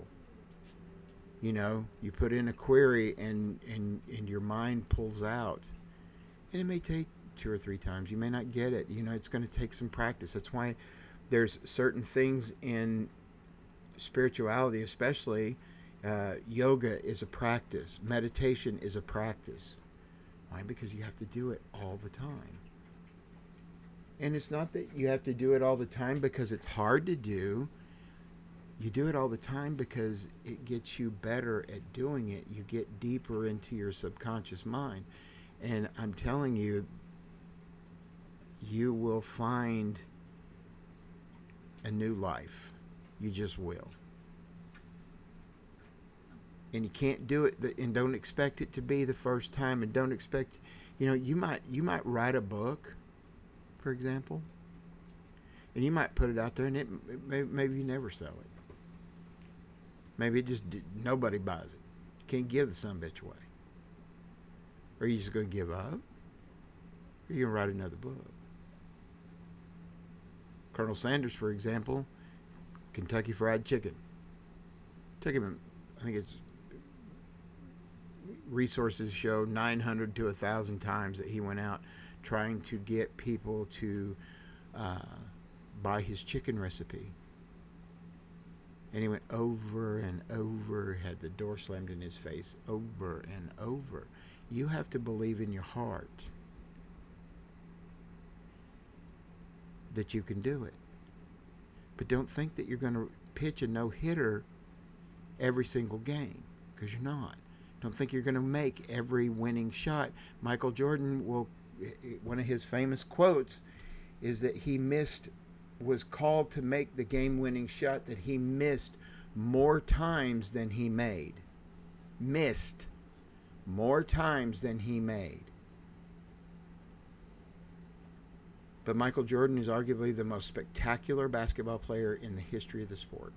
You put in a query and your mind pulls out. And it may take 2 or 3 times. You may not get it. It's going to take some practice. That's why there's certain things in spirituality, especially yoga is a practice. Meditation is a practice. Why? Because you have to do it all the time. And it's not that you have to do it all the time because it's hard to do. You do it all the time because it gets you better at doing it. You get deeper into your subconscious mind. And I'm telling you, you will find a new life. You just will. and you can't do it, and don't expect it to be the first time, and don't expect, you might write a book, for example, and you might put it out there, and maybe you never sell it. Maybe it just nobody buys it. You can't give the son bitch away. Are you just going to give up? Or are you going to write another book? Colonel Sanders, for example, Kentucky Fried Chicken. Took him, I think it's resources show 900 to 1,000 times that he went out trying to get people to buy his chicken recipe. And he went over and over, had the door slammed in his face over and over. You have to believe in your heart that you can do it. But don't think that you're going to pitch a no-hitter every single game, because you're not. Don't think you're going to make every winning shot. Michael Jordan one of his famous quotes is that was called to make the game-winning shot that he missed more times than he made. Missed more times than he made. But Michael Jordan is arguably the most spectacular basketball player in the history of the sport.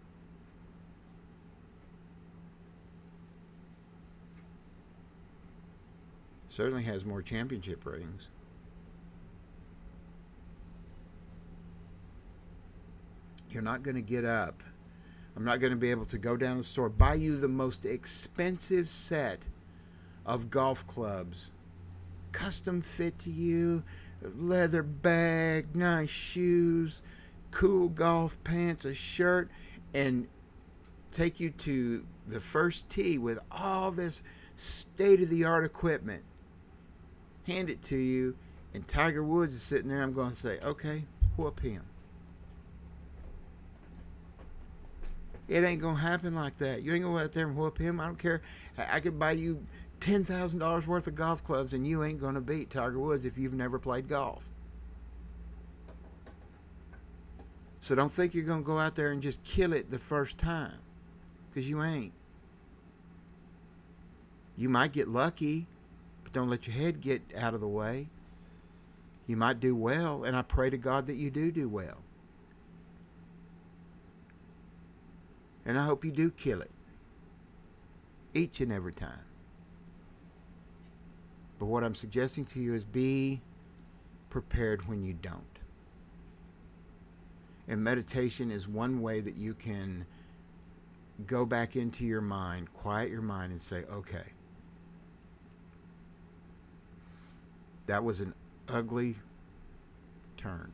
Certainly has more championship rings. You're not going to get up. I'm not going to be able to go down to the store, buy you the most expensive set of golf clubs, custom fit to you, leather bag, nice shoes, cool golf pants, a shirt, and take you to the first tee with all this state-of-the-art equipment. Hand it to you, and Tiger Woods is sitting there. I'm going to say, okay, whoop him. It ain't going to happen like that. You ain't going to go out there and whoop him. I don't care. I could buy you $10,000 worth of golf clubs, and you ain't going to beat Tiger Woods if you've never played golf. So don't think you're going to go out there and just kill it the first time, because you ain't. You might get lucky, but don't let your head get out of the way. You might do well, and I pray to God that you do well. And I hope you do kill it each and every time. But what I'm suggesting to you is be prepared when you don't. And meditation is one way that you can go back into your mind, quiet your mind, and say, okay, that was an ugly turn.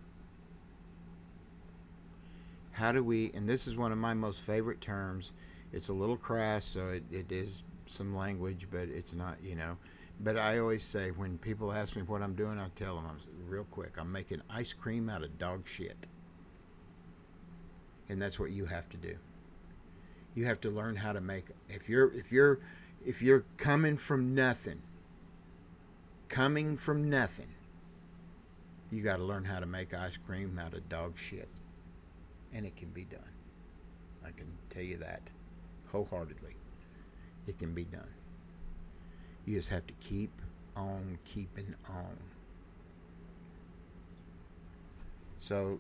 How do we, and this is one of my most favorite terms, it's a little crass, so it is some language, but it's not, But I always say, when people ask me what I'm doing, I tell them, real quick, I'm making ice cream out of dog shit. And that's what you have to do. You have to learn how to make, if you're coming from nothing, you got to learn how to make ice cream out of dog shit. And it can be done. I can tell you that wholeheartedly. It can be done. You just have to keep on keeping on. So,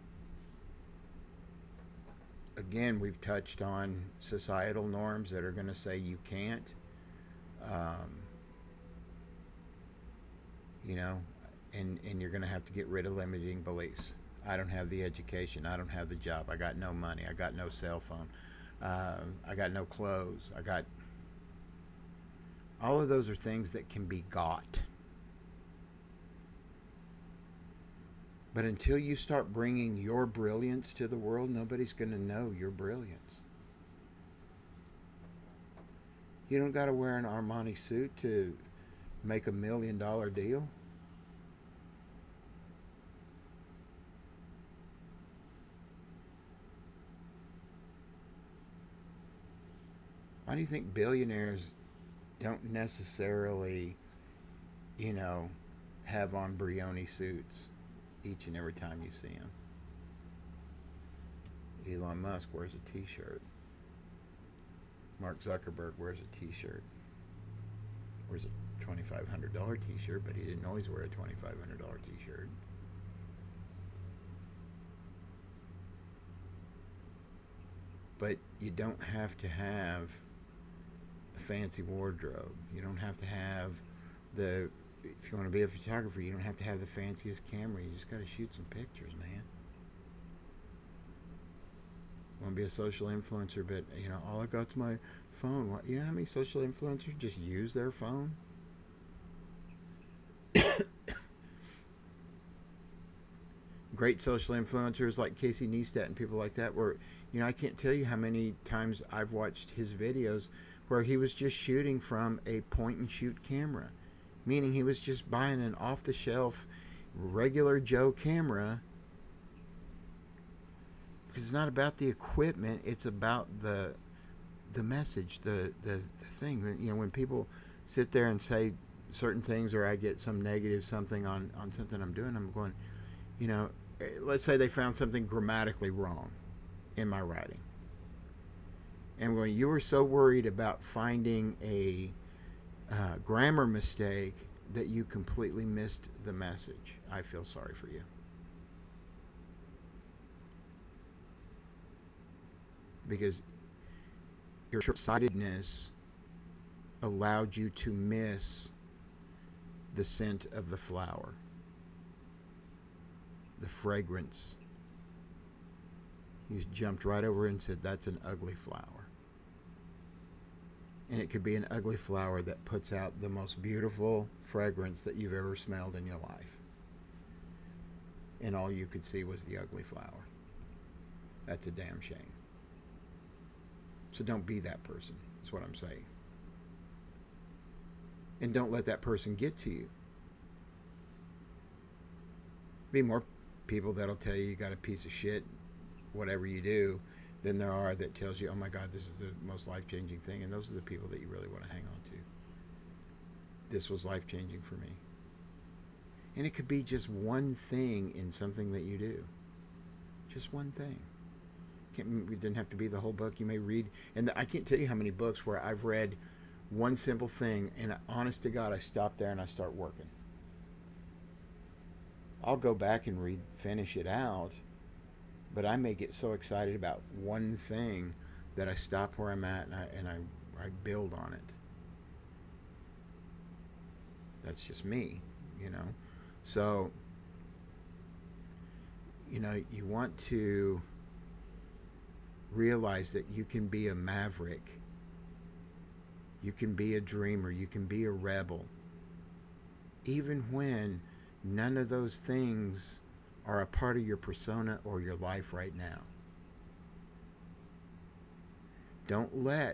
again, we've touched on societal norms that are going to say you can't. And you're going to have to get rid of limiting beliefs. I don't have the education. I don't have the job. I got no money. I got no cell phone. I got no clothes. All of those are things that can be got. But until you start bringing your brilliance to the world, nobody's going to know your brilliance. You don't got to wear an Armani suit to make $1 million deal. Why do you think billionaires don't necessarily, have on Brioni suits each and every time you see them? Elon Musk wears a t-shirt. Mark Zuckerberg wears a T-shirt. Wears a $2,500 T-shirt, but he didn't always wear a $2,500 T-shirt. But you don't have to have a fancy wardrobe. You don't have to have the. If you want to be a photographer, you don't have to have the fanciest camera. You just got to shoot some pictures, man. Want to be a social influencer, but all I got's my phone. You know how many social influencers just use their phone? Great social influencers like Casey Neistat and people like that were, I can't tell you how many times I've watched his videos where he was just shooting from a point and shoot camera, meaning he was just buying an off the shelf regular Joe camera, because it's not about the equipment, it's about the message, the thing. When people sit there and say certain things, or I get some negative something on something I'm doing, I'm going, let's say they found something grammatically wrong in my writing. And I'm going, you were so worried about finding a grammar mistake that you completely missed the message. I feel sorry for you. Because your short-sightedness allowed you to miss the scent of the flower, the fragrance. You jumped right over it and said, that's an ugly flower. And it could be an ugly flower that puts out the most beautiful fragrance that you've ever smelled in your life. And all you could see was the ugly flower. That's a damn shame. So don't be that person, is what I'm saying. And don't let that person get to you. Be more people that'll tell you got a piece of shit, whatever you do, than there are that tells you, oh my God, this is the most life-changing thing. And those are the people that you really want to hang on to. This was life-changing for me. And it could be just one thing in something that you do. Just one thing. It didn't have to be the whole book. You may read, and I can't tell you how many books where I've read one simple thing, and honest to God, I stop there and I start working. I'll go back and finish it out, but I may get so excited about one thing that I stop where I'm at and I build on it. That's just me, So, you want to realize that you can be a maverick. You can be a dreamer. You can be a rebel. Even when none of those things are a part of your persona or your life right now. Don't let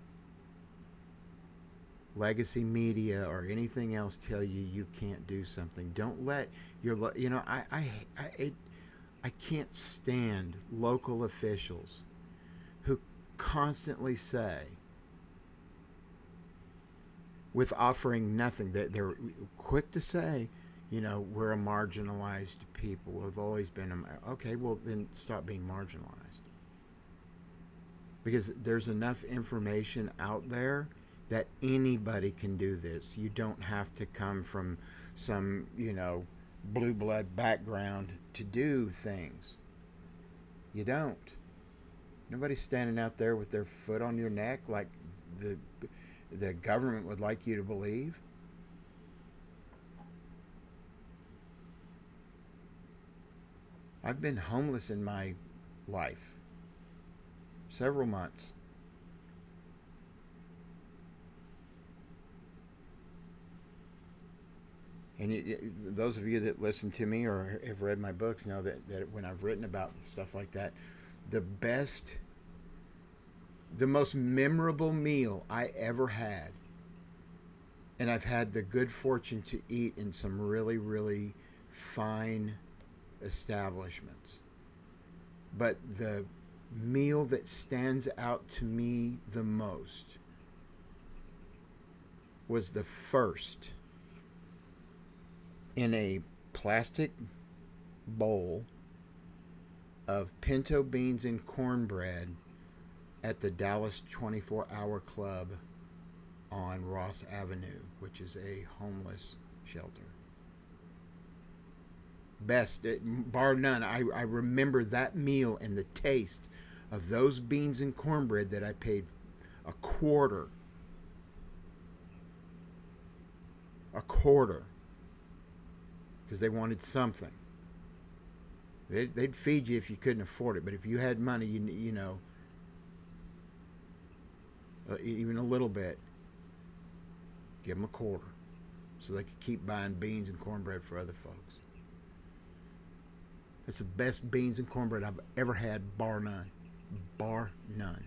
legacy media or anything else tell you you can't do something. Don't let your, I can't stand local officials who constantly say, with offering nothing, that they're quick to say, we're a marginalized people. We've always been. Okay, well then stop being marginalized. Because there's enough information out there that anybody can do this. You don't have to come from some, blue blood background to do things. You don't. Nobody's standing out there with their foot on your neck like the government would like you to believe. I've been homeless in my life several months. And those of you that listen to me or have read my books know that when I've written about stuff like that, the most memorable meal I ever had, and I've had the good fortune to eat in some really, really fine establishments, but the meal that stands out to me the most was the first in a plastic bowl of pinto beans and cornbread at the Dallas 24-hour club on Ross Avenue, which is a homeless shelter. Best, bar none. I remember that meal and the taste of those beans and cornbread that I paid a quarter. A quarter. Because they wanted something. They'd feed you if you couldn't afford it, but if you had money, you know, even a little bit, give them a quarter so they could keep buying beans and cornbread for other folks. It's the best beans and cornbread I've ever had, bar none. Bar none.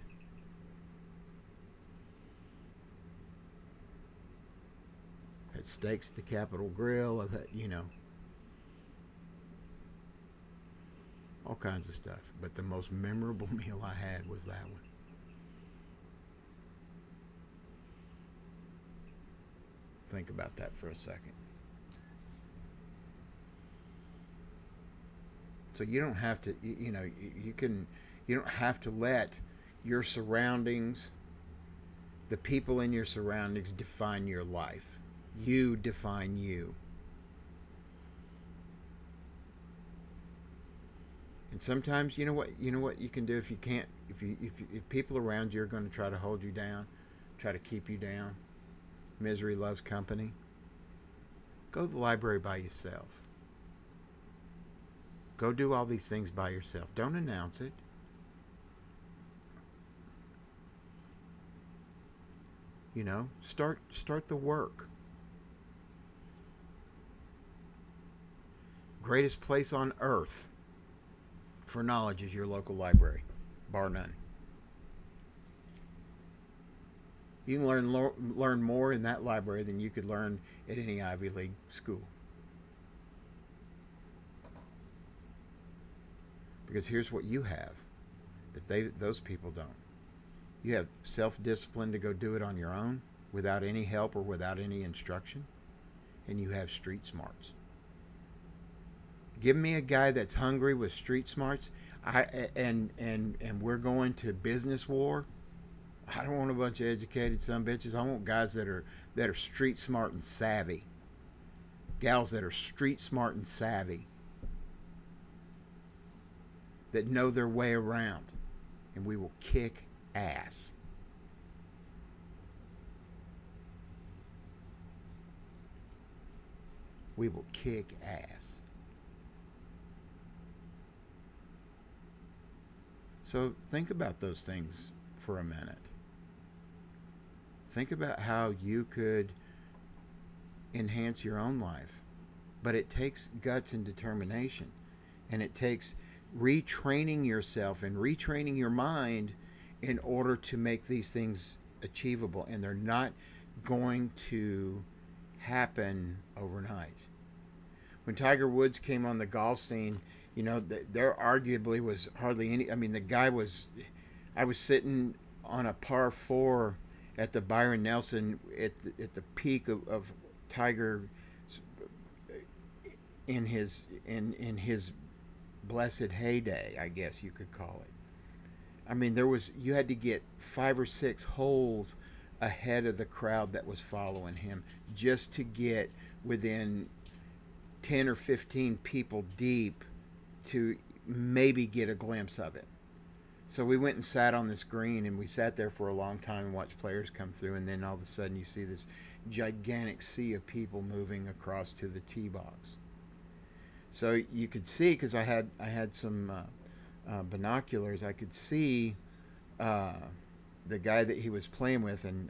I've had steaks at the Capitol Grill. I've had, you know, all kinds of stuff. But the most memorable meal I had was that one. Think about that for a second. So you don't have to, you know, you don't have to let your surroundings, the people in your surroundings define your life. You define you. And sometimes, you know what you can do if you can't, if people around you are going to try to hold you down, try to keep you down. Misery loves company. Go to the library by yourself. Go do all these things by yourself. Don't announce it. You know, start the work. Greatest place on earth for knowledge is your local library, bar none. You can learn more in that library than you could learn at any Ivy League school. Because here's what you have that those people don't. You have self-discipline to go do it on your own without any help or without any instruction, and you have street smarts. Give me a guy that's hungry with street smarts, and we're going to business war. I don't want a bunch of educated son bitches. I want guys that are street smart and savvy. Gals that are street smart and savvy. That know their way around, and we will kick ass. We will kick ass. So think about those things for a minute. Think about how you could enhance your own life. But it takes guts and determination, and it takes retraining yourself and retraining your mind in order to make these things achievable, and they're not going to happen overnight. When Tiger Woods came on the golf scene, you know, there arguably was hardly any. I mean, I was sitting on a par 4 at the Byron Nelson at the peak of Tiger in his blessed heyday, I guess you could call it. I mean, you had to get 5 or 6 holes ahead of the crowd that was following him just to get within 10 or 15 people deep to maybe get a glimpse of it. So we went and sat on this green, and we sat there for a long time and watched players come through, and then all of a sudden you see this gigantic sea of people moving across to the tee box. So you could see, because I had some binoculars, I could see the guy that he was playing with, and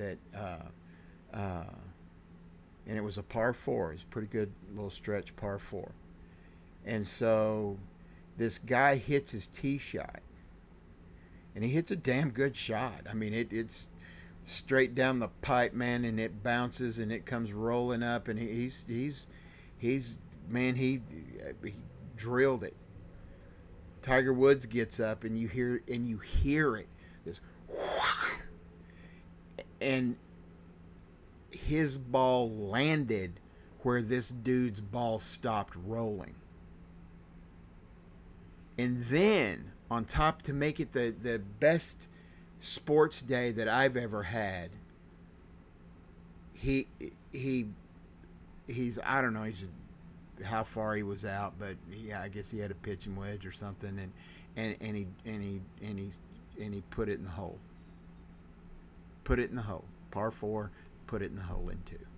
and it was a par 4. It's a pretty good little stretch par 4. And so this guy hits his tee shot, and he hits a damn good shot. I mean, it's straight down the pipe, man, and it bounces and it comes rolling up, and he's man, he drilled it. Tiger Woods gets up, and you hear it, this, and his ball landed where this dude's ball stopped rolling. And then on top, to make it the best sports day that I've ever had, he he he's I don't know how far he was out, but yeah, I guess he had a pitching wedge or something, and he put it in the hole. Put it in the hole. Par four, put it in the hole in two.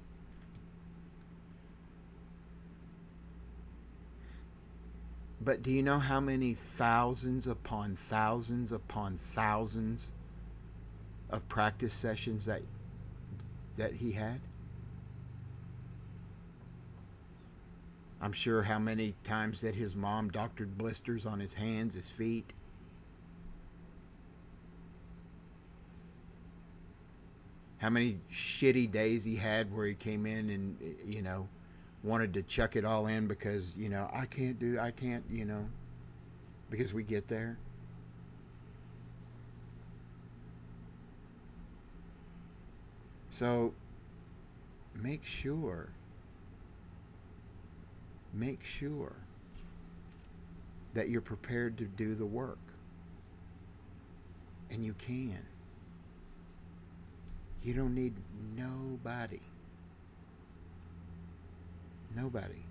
But do you know how many thousands upon thousands upon thousands of practice sessions that he had? I'm sure how many times that his mom doctored blisters on his hands, his feet. How many shitty days he had where he came in and, wanted to chuck it all in because, I can't, because we get there. So make sure, make sure that you're prepared to do the work. And you can. You don't need nobody. Nobody.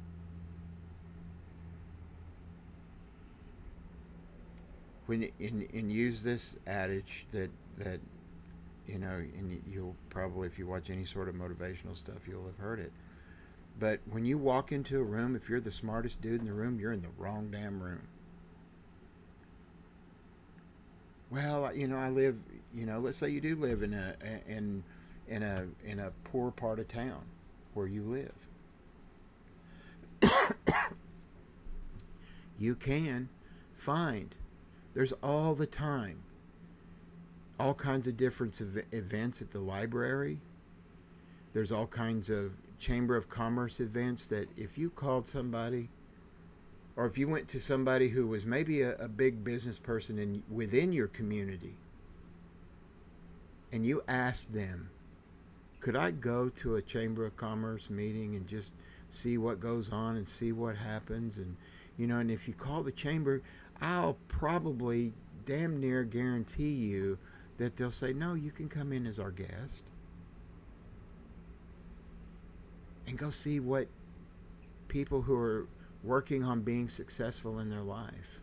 When and use this adage that and you'll probably, if you watch any sort of motivational stuff, you'll have heard it. But when you walk into a room, if you're the smartest dude in the room, you're in the wrong damn room. Well, I live. Let's say you do live in a poor part of town where you live. You can find. There's all the time all kinds of different events at the library. There's all kinds of Chamber of Commerce events that if you called somebody, or if you went to somebody who was maybe a big business person within your community, and you asked them, could I go to a Chamber of Commerce meeting and just see what goes on and see what happens? And if you call the chamber, I'll probably damn near guarantee you that they'll say, no, you can come in as our guest and go see what people who are working on being successful in their life.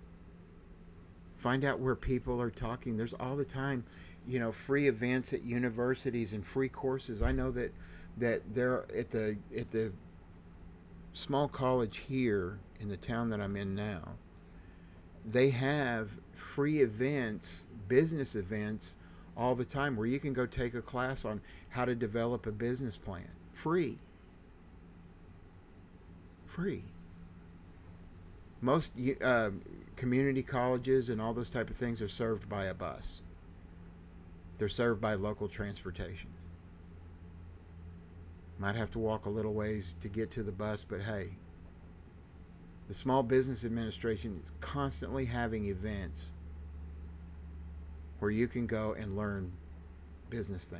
Find out where people are talking. There's all the time, free events at universities and free courses. I know that they're at the small college here in the town that I'm in now. They have free events, business events, all the time where you can go take a class on how to develop a business plan. Free. Free. Most community colleges and all those type of things are served by a bus. They're served by local transportation. Might have to walk a little ways to get to the bus, but hey, the Small Business Administration is constantly having events where you can go and learn business things.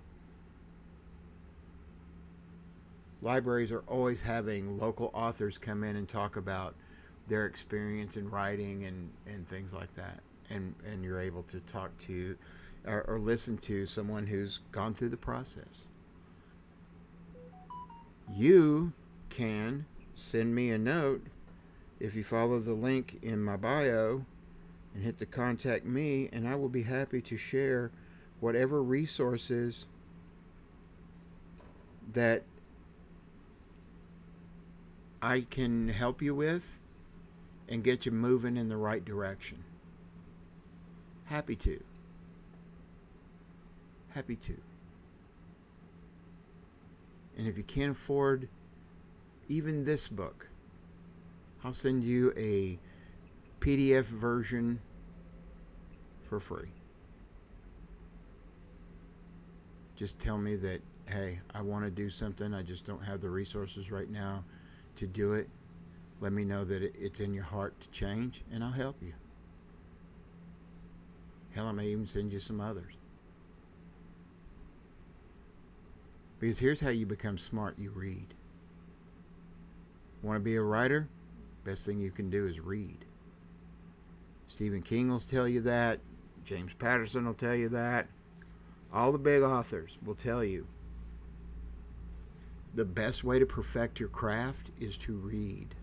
Libraries are always having local authors come in and talk about their experience in writing and things like that. And you're able to talk to or listen to someone who's gone through the process. You can send me a note if you follow the link in my bio and hit the contact me, and I will be happy to share whatever resources that I can help you with and get you moving in the right direction. Happy to. Happy to. And if you can't afford even this book, I'll send you a PDF version for free. Just tell me that, hey, I want to do something, I just don't have the resources right now to do it. Let me know that it's in your heart to change, and I'll help you. Hell, I may even send you some others. Because here's how you become smart: you read. Want to be a writer? Best thing you can do is read. Stephen King will tell you that. James Patterson will tell you that. All the big authors will tell you the best way to perfect your craft is to read.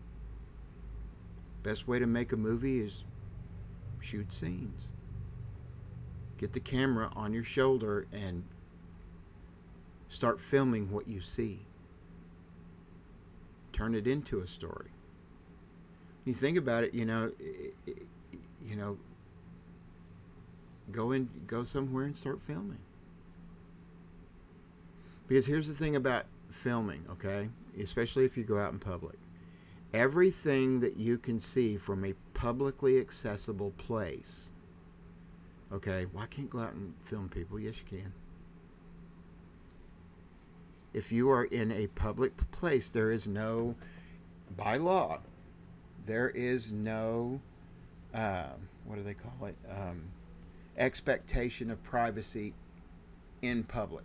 Best way to make a movie is shoot scenes. Get the camera on your shoulder and start filming what you see. Turn it into a story. When you think about it, you know, go somewhere and start filming. Because here's the thing about filming, okay? Especially if you go out in public. Everything that you can see from a publicly accessible place. Okay, well, I can't go out and film people. Yes, you can. If you are in a public place, there is no, by law, there is no, what do they call it? Expectation of privacy in public.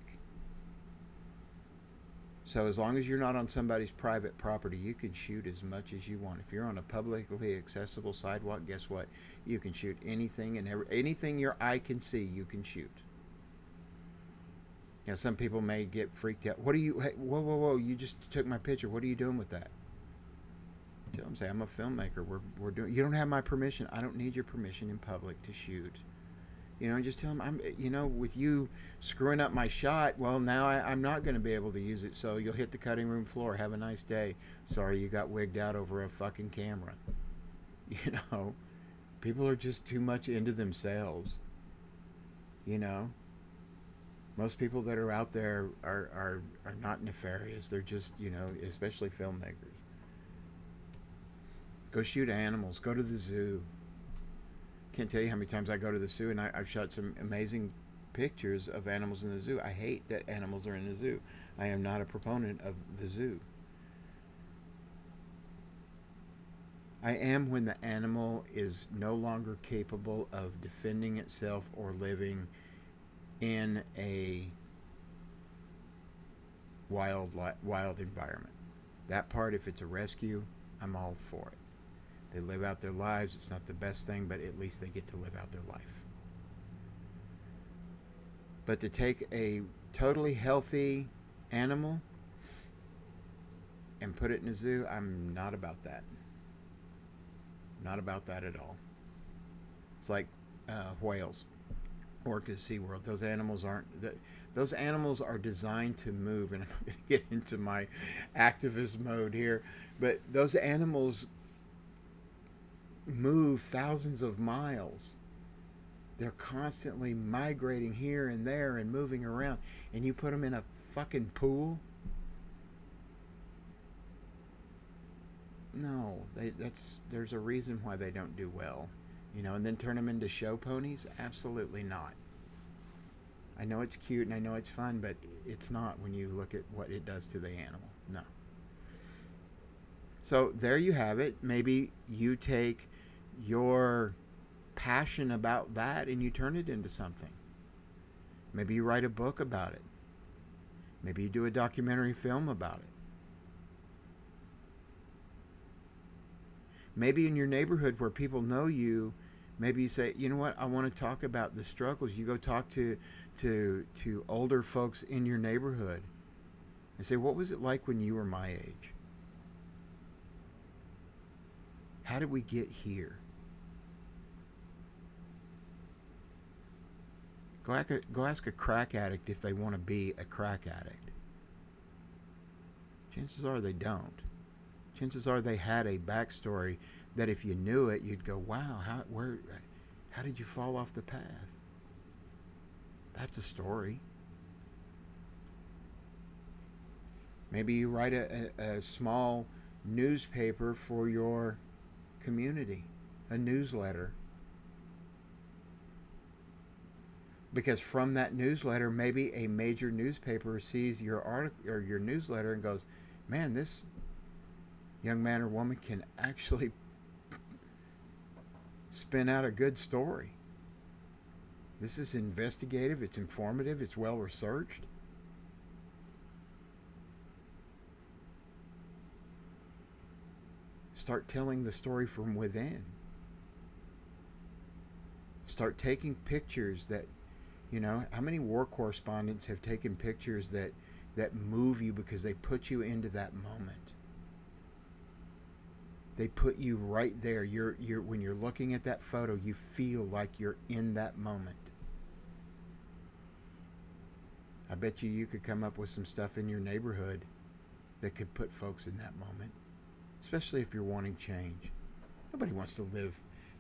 So as long as you're not on somebody's private property, you can shoot as much as you want. If you're on a publicly accessible sidewalk, guess what? You can shoot anything and anything your eye can see, you can shoot. You know, some people may get freaked out. What are you? Hey, whoa, whoa, whoa! You just took my picture. What are you doing with that? Tell them, say, I'm a filmmaker. We're doing. You don't have my permission. I don't need your permission in public to shoot. You know, and just tell them, with you screwing up my shot, well, now I'm not going to be able to use it, so you'll hit the cutting room floor. Have a nice day. Sorry you got wigged out over a fucking camera. You know, people are just too much into themselves. You know, most people that are out there are not nefarious. They're just, especially filmmakers. Go shoot animals. Go to the zoo. Can't tell you how many times I go to the zoo and I've shot some amazing pictures of animals in the zoo. I hate that animals are in the zoo. I am not a proponent of the zoo. I am when the animal is no longer capable of defending itself or living in a wild environment. That part, if it's a rescue, I'm all for it. They live out their lives. It's not the best thing, but at least they get to live out their life. But to take a totally healthy animal and put it in a zoo, I'm not about that. Not about that at all. It's like whales, orcas, SeaWorld. Those animals aren't. Those animals are designed to move, and I'm going to get into my activist mode here, but those animals move thousands of miles. They're constantly migrating here and there and moving around, and you put them in a fucking pool? No, there's a reason why they don't do well, and then turn them into show ponies? Absolutely not. I know it's cute and I know it's fun, but it's not when you look at what it does to the animal. No. So there you have it. Maybe you take your passion about that and you turn it into something. Maybe you write a book about it. Maybe you do a documentary film about it. Maybe in your neighborhood where people know you, maybe you say, you know what, I want to talk about the struggles. You go talk to older folks in your neighborhood and say, what was it like when you were my age? How did we get here? Go ask a crack addict if they want to be a crack addict. Chances are they don't. Chances are they had a backstory that if you knew it, you'd go, wow, how did you fall off the path? That's a story. Maybe you write a small newspaper for your community, a newsletter. Because from that newsletter, maybe a major newspaper sees your article or your newsletter and goes, man, this young man or woman can actually spin out a good story. This is investigative, it's informative, it's well researched. Start telling the story from within. Start taking pictures that, how many war correspondents have taken pictures that move you because they put you into that moment. They put you right there. You're when you're looking at that photo, you feel like you're in that moment. I bet you could come up with some stuff in your neighborhood that could put folks in that moment, especially if you're wanting change. Nobody wants to live,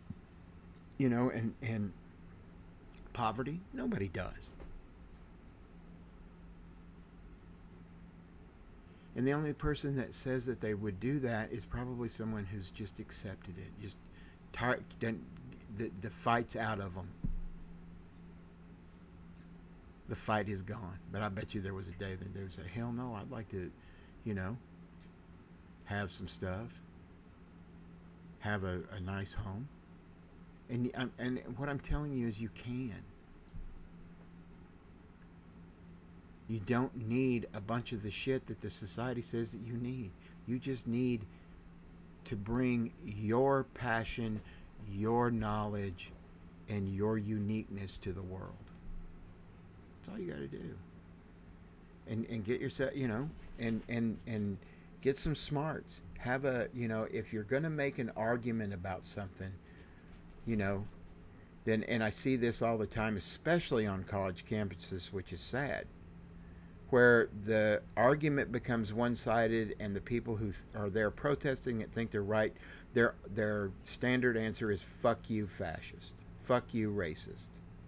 in poverty. Nobody does. And the only person that says that they would do that is probably someone who's just accepted it. Just the fight's out of them. The fight is gone. But I bet you there was a day that they would say, hell no, I'd like to, have some stuff, have a nice home. And what I'm telling you is you can. You don't need a bunch of the shit that the society says that you need. You just need to bring your passion, your knowledge, and your uniqueness to the world. That's all you got to do. And get yourself, and get some smarts. Have if you're going to make an argument about something, then, and I see this all the time, especially on college campuses, which is sad, where the argument becomes one-sided and the people who are there protesting it think they're right. Their standard answer is fuck you fascist, fuck you racist,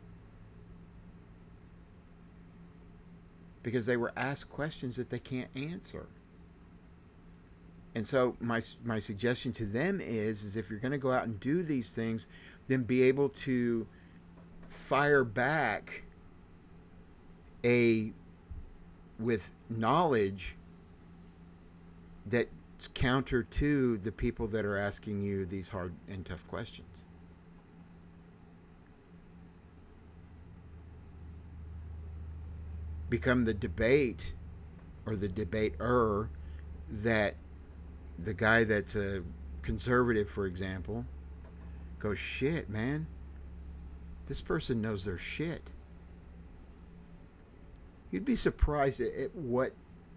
because they were asked questions that they can't answer. And so my suggestion to them is if you're going to go out and do these things, then be able to fire back with knowledge that's counter to the people that are asking you these hard and tough questions. Become the debate or the debater that the guy that's a conservative, for example, goes, shit, man, this person knows their shit. You'd be surprised at what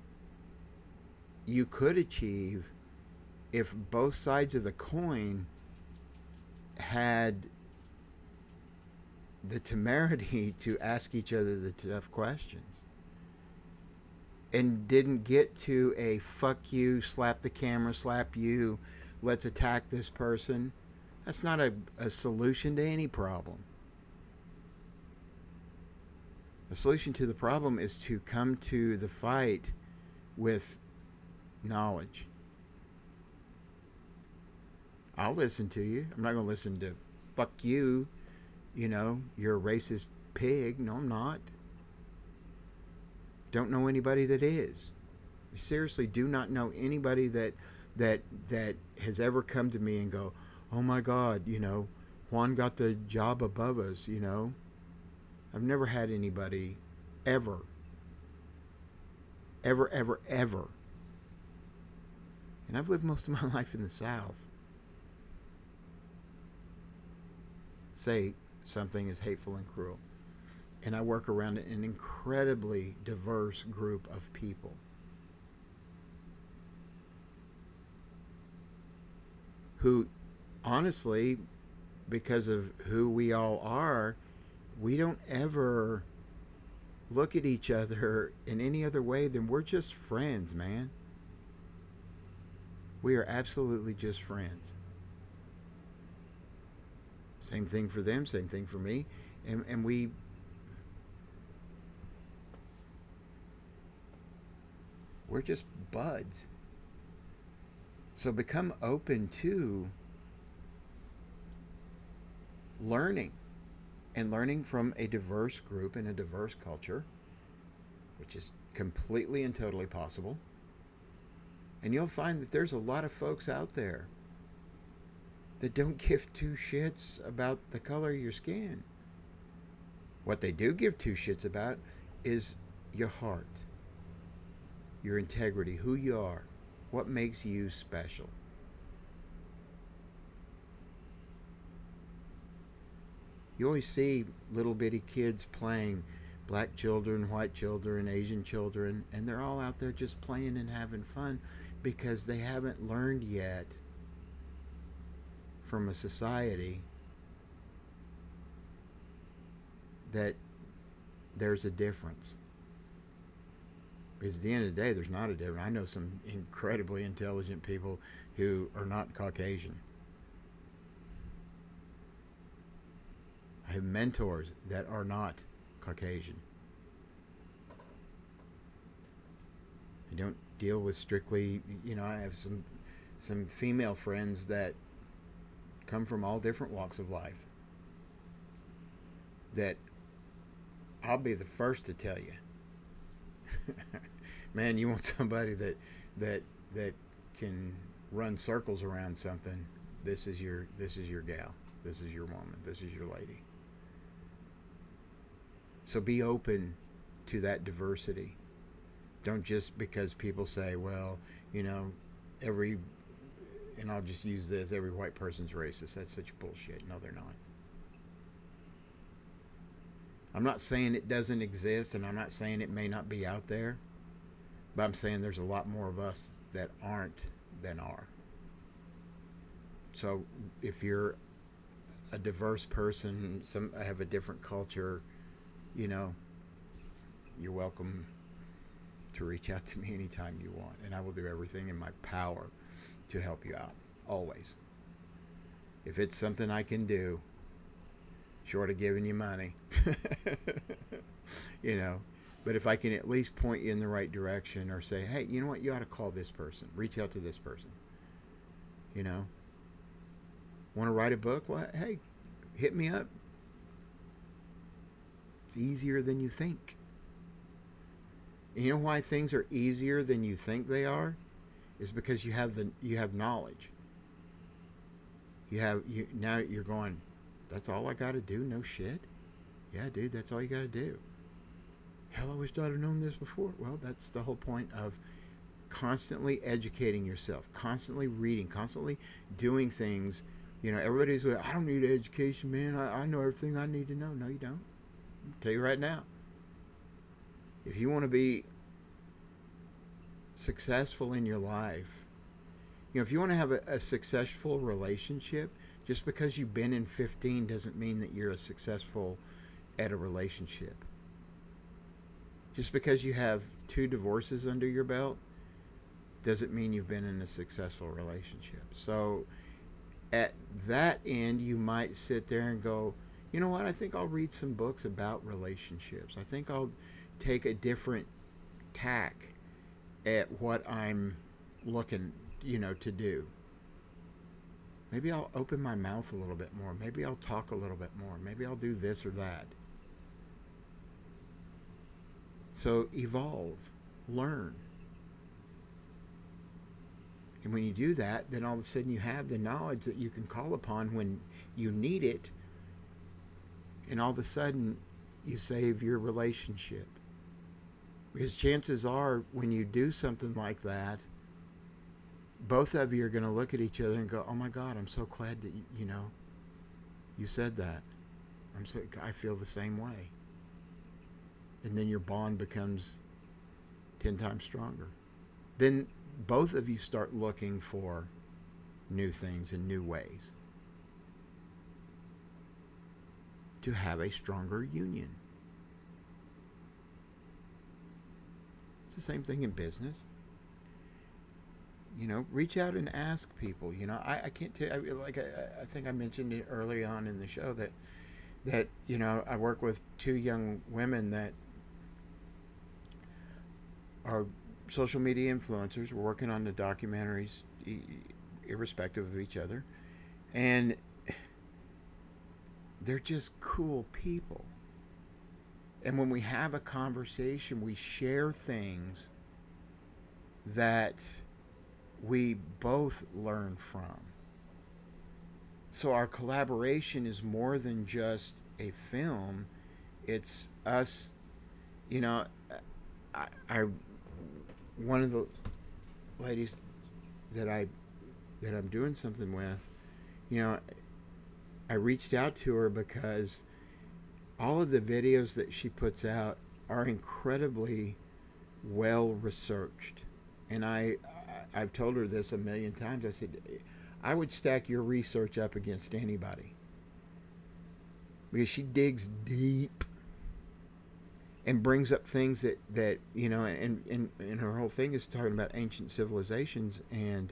you could achieve if both sides of the coin had the temerity to ask each other the tough questions and didn't get to a fuck you, slap the camera, slap you, let's attack this person. That's not a solution to any problem. The solution to the problem is to come to the fight with knowledge. I'll listen to you. I'm not going to listen to fuck you, you're a racist pig. No, I'm not. Don't know anybody that is. I seriously do not know anybody that has ever come to me and go, oh my God, Juan got the job above us, I've never had anybody ever, ever, ever, ever. And I've lived most of my life in the South. Say something is hateful and cruel. And I work around an incredibly diverse group of people. Who, honestly, because of who we all are, we don't ever look at each other in any other way than we're just friends, man. We are absolutely just friends. Same thing for them, same thing for me. And we're just buds. So become open to learning, and learning from a diverse group and a diverse culture, which is completely and totally possible. And you'll find that there's a lot of folks out there that don't give two shits about the color of your skin. What they do give two shits about is your heart, your integrity, who you are, what makes you special. You always see little bitty kids playing, black children, white children, Asian children, and they're all out there just playing and having fun because they haven't learned yet from a society that there's a difference. Because at the end of the day, there's not a difference. I know some incredibly intelligent people who are not Caucasian. I have mentors that are not Caucasian. I don't deal with strictly, I have some female friends that come from all different walks of life that I'll be the first to tell you. Man, you want somebody that can run circles around something. This is your gal. This is your woman. This is your lady. So be open to that diversity. Don't just because people say, well, you know, every and I'll just use this, every white person's racist. That's such bullshit. No, they're not. I'm not saying it doesn't exist and I'm not saying it may not be out there, but I'm saying there's a lot more of us that aren't than are. So if you're a diverse person, some have a different culture, you know, you're welcome to reach out to me anytime you want, and I will do everything in my power to help you out. Always. If it's something I can do, short of giving you money, you know, but if I can at least point you in the right direction or say, hey, you know what, you ought to call this person, reach out to this person, you know, want to write a book? Well, hey, hit me up. It's easier than you think. And you know why things are easier than you think they are? Is because you have knowledge. Now you're going, that's all I got to do? No shit. Yeah, dude, that's all you got to do. Hell, I wish I'd have known this before. Well, that's the whole point of constantly educating yourself, constantly reading, constantly doing things. You know, everybody's like, I don't need education, man. I know everything I need to know. No, you don't. I'll tell you right now. If you want to be successful in your life, you know, if you want to have a successful relationship, just because you've been in 15 doesn't mean that you're a successful at a relationship. Just because you have 2 divorces under your belt doesn't mean you've been in a successful relationship. So at that end, you might sit there and go, you know what, I think I'll read some books about relationships. I think I'll take a different tack at what I'm looking, you know, to do. Maybe I'll open my mouth a little bit more. Maybe I'll talk a little bit more. Maybe I'll do this or that. So evolve, learn. And when you do that, then all of a sudden you have the knowledge that you can call upon when you need it. And all of a sudden you save your relationship. Because chances are when you do something like that, both of you are going to look at each other and go, oh my God, I'm so glad that, you know, you said that. I feel the same way. And then your bond becomes 10 times stronger. Then both of you start looking for new things and new ways to have a stronger union. It's the same thing in business. You know, reach out and ask people. You know, I can't tell. I think I mentioned it early on in the show that you know, I work with 2 young women that are social media influencers. We're working on the documentaries, irrespective of each other, and they're just cool people. And when we have a conversation, we share things that we both learn from. So our collaboration is more than just a film. It's us, you know, I one of the ladies that I'm doing something with, you know, I reached out to her because all of the videos that she puts out are incredibly well researched. And I've told her this a million times. I said, I would stack your research up against anybody because she digs deep and brings up things that and her whole thing is talking about ancient civilizations. And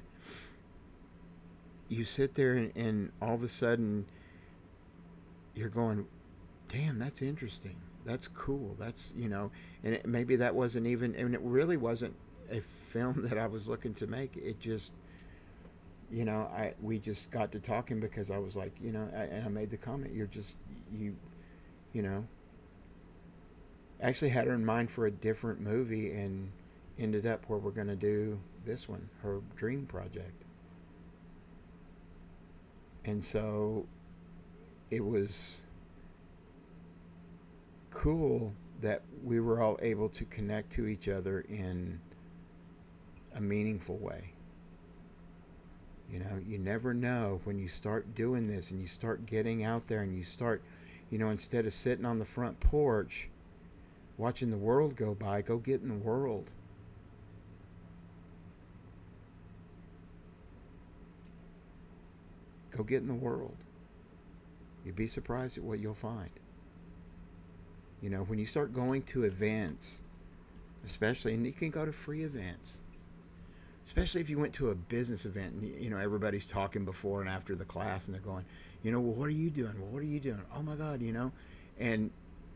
you sit there and all of a sudden you're going, damn, that's interesting, that's cool, and maybe that wasn't even, and it really wasn't a film that I was looking to make. It just, I we just got to talking because I was like, and I made the comment, you you know actually had her in mind for a different movie and ended up where we're going to do this one, her dream project. And so it was cool that we were all able to connect to each other in a meaningful way. You never know when you start doing this and you start getting out there and you start, instead of sitting on the front porch watching the world go by, go get in the world. Go get in the world. You'd be surprised at what you'll find. When you start going to events, especially, and you can go to free events, especially if you went to a business event and everybody's talking before and after the class and they're going, well, what are you doing? Well, what are you doing? Oh my God, and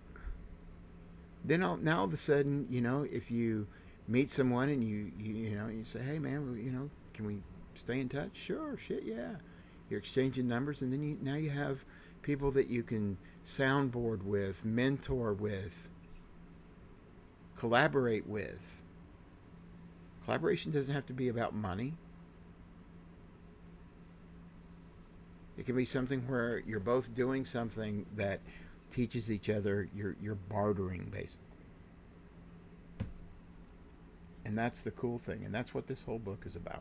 then now all of a sudden, if you meet someone and you say, hey man, well, can we stay in touch? Sure, shit, yeah. You're exchanging numbers, and then now you have people that you can soundboard with, mentor with, collaborate with. Collaboration doesn't have to be about money. It can be something where you're both doing something that teaches each other. You're bartering, basically. And that's the cool thing, and that's what this whole book is about.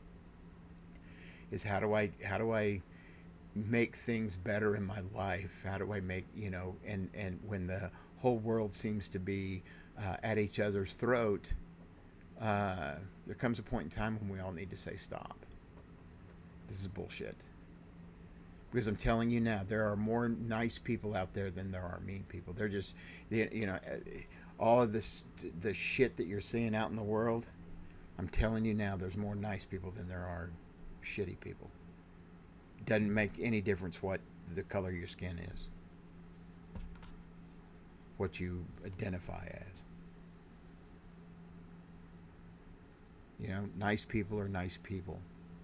Is how do I make things better in my life? How do I make, and when the whole world seems to be at each other's throat, there comes a point in time when we all need to say stop. This is bullshit. Because I'm telling you now, there are more nice people out there than there are mean people. They're just, all of this, the shit that you're seeing out in the world, I'm telling you now, there's more nice people than there are shitty people. Doesn't make any difference what the color of your skin is, what you identify as. Nice people are nice people.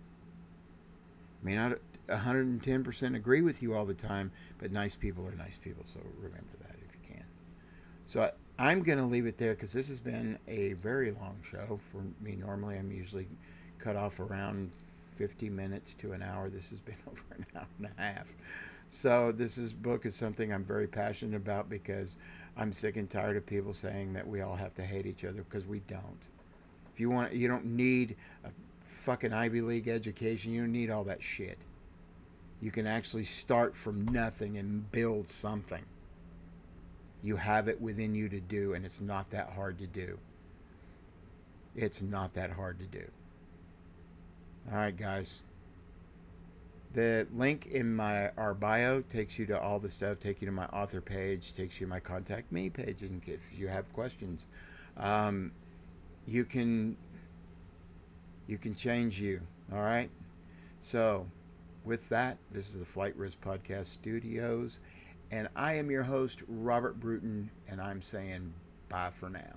I may not 110% agree with you all the time, but nice people are nice people. So remember that if you can. So I'm going to leave it there because this has been a very long show for me. Normally I'm usually cut off around 50 minutes to an hour. This has been over an hour and a half. So book is something I'm very passionate about because I'm sick and tired of people saying that we all have to hate each other, because we don't. If you don't need a fucking Ivy League education. You don't need all that shit. You can actually start from nothing and build something. You have it within you to do, and it's not that hard to do. It's not that hard to do. All right, guys. The link in our bio takes you to all the stuff, takes you to my author page, takes you to my contact me page, and if you have questions, you can change you. All right. So, with that, this is the Flight Risk Podcast Studios, and I am your host, Robert Bruton, and I'm saying bye for now.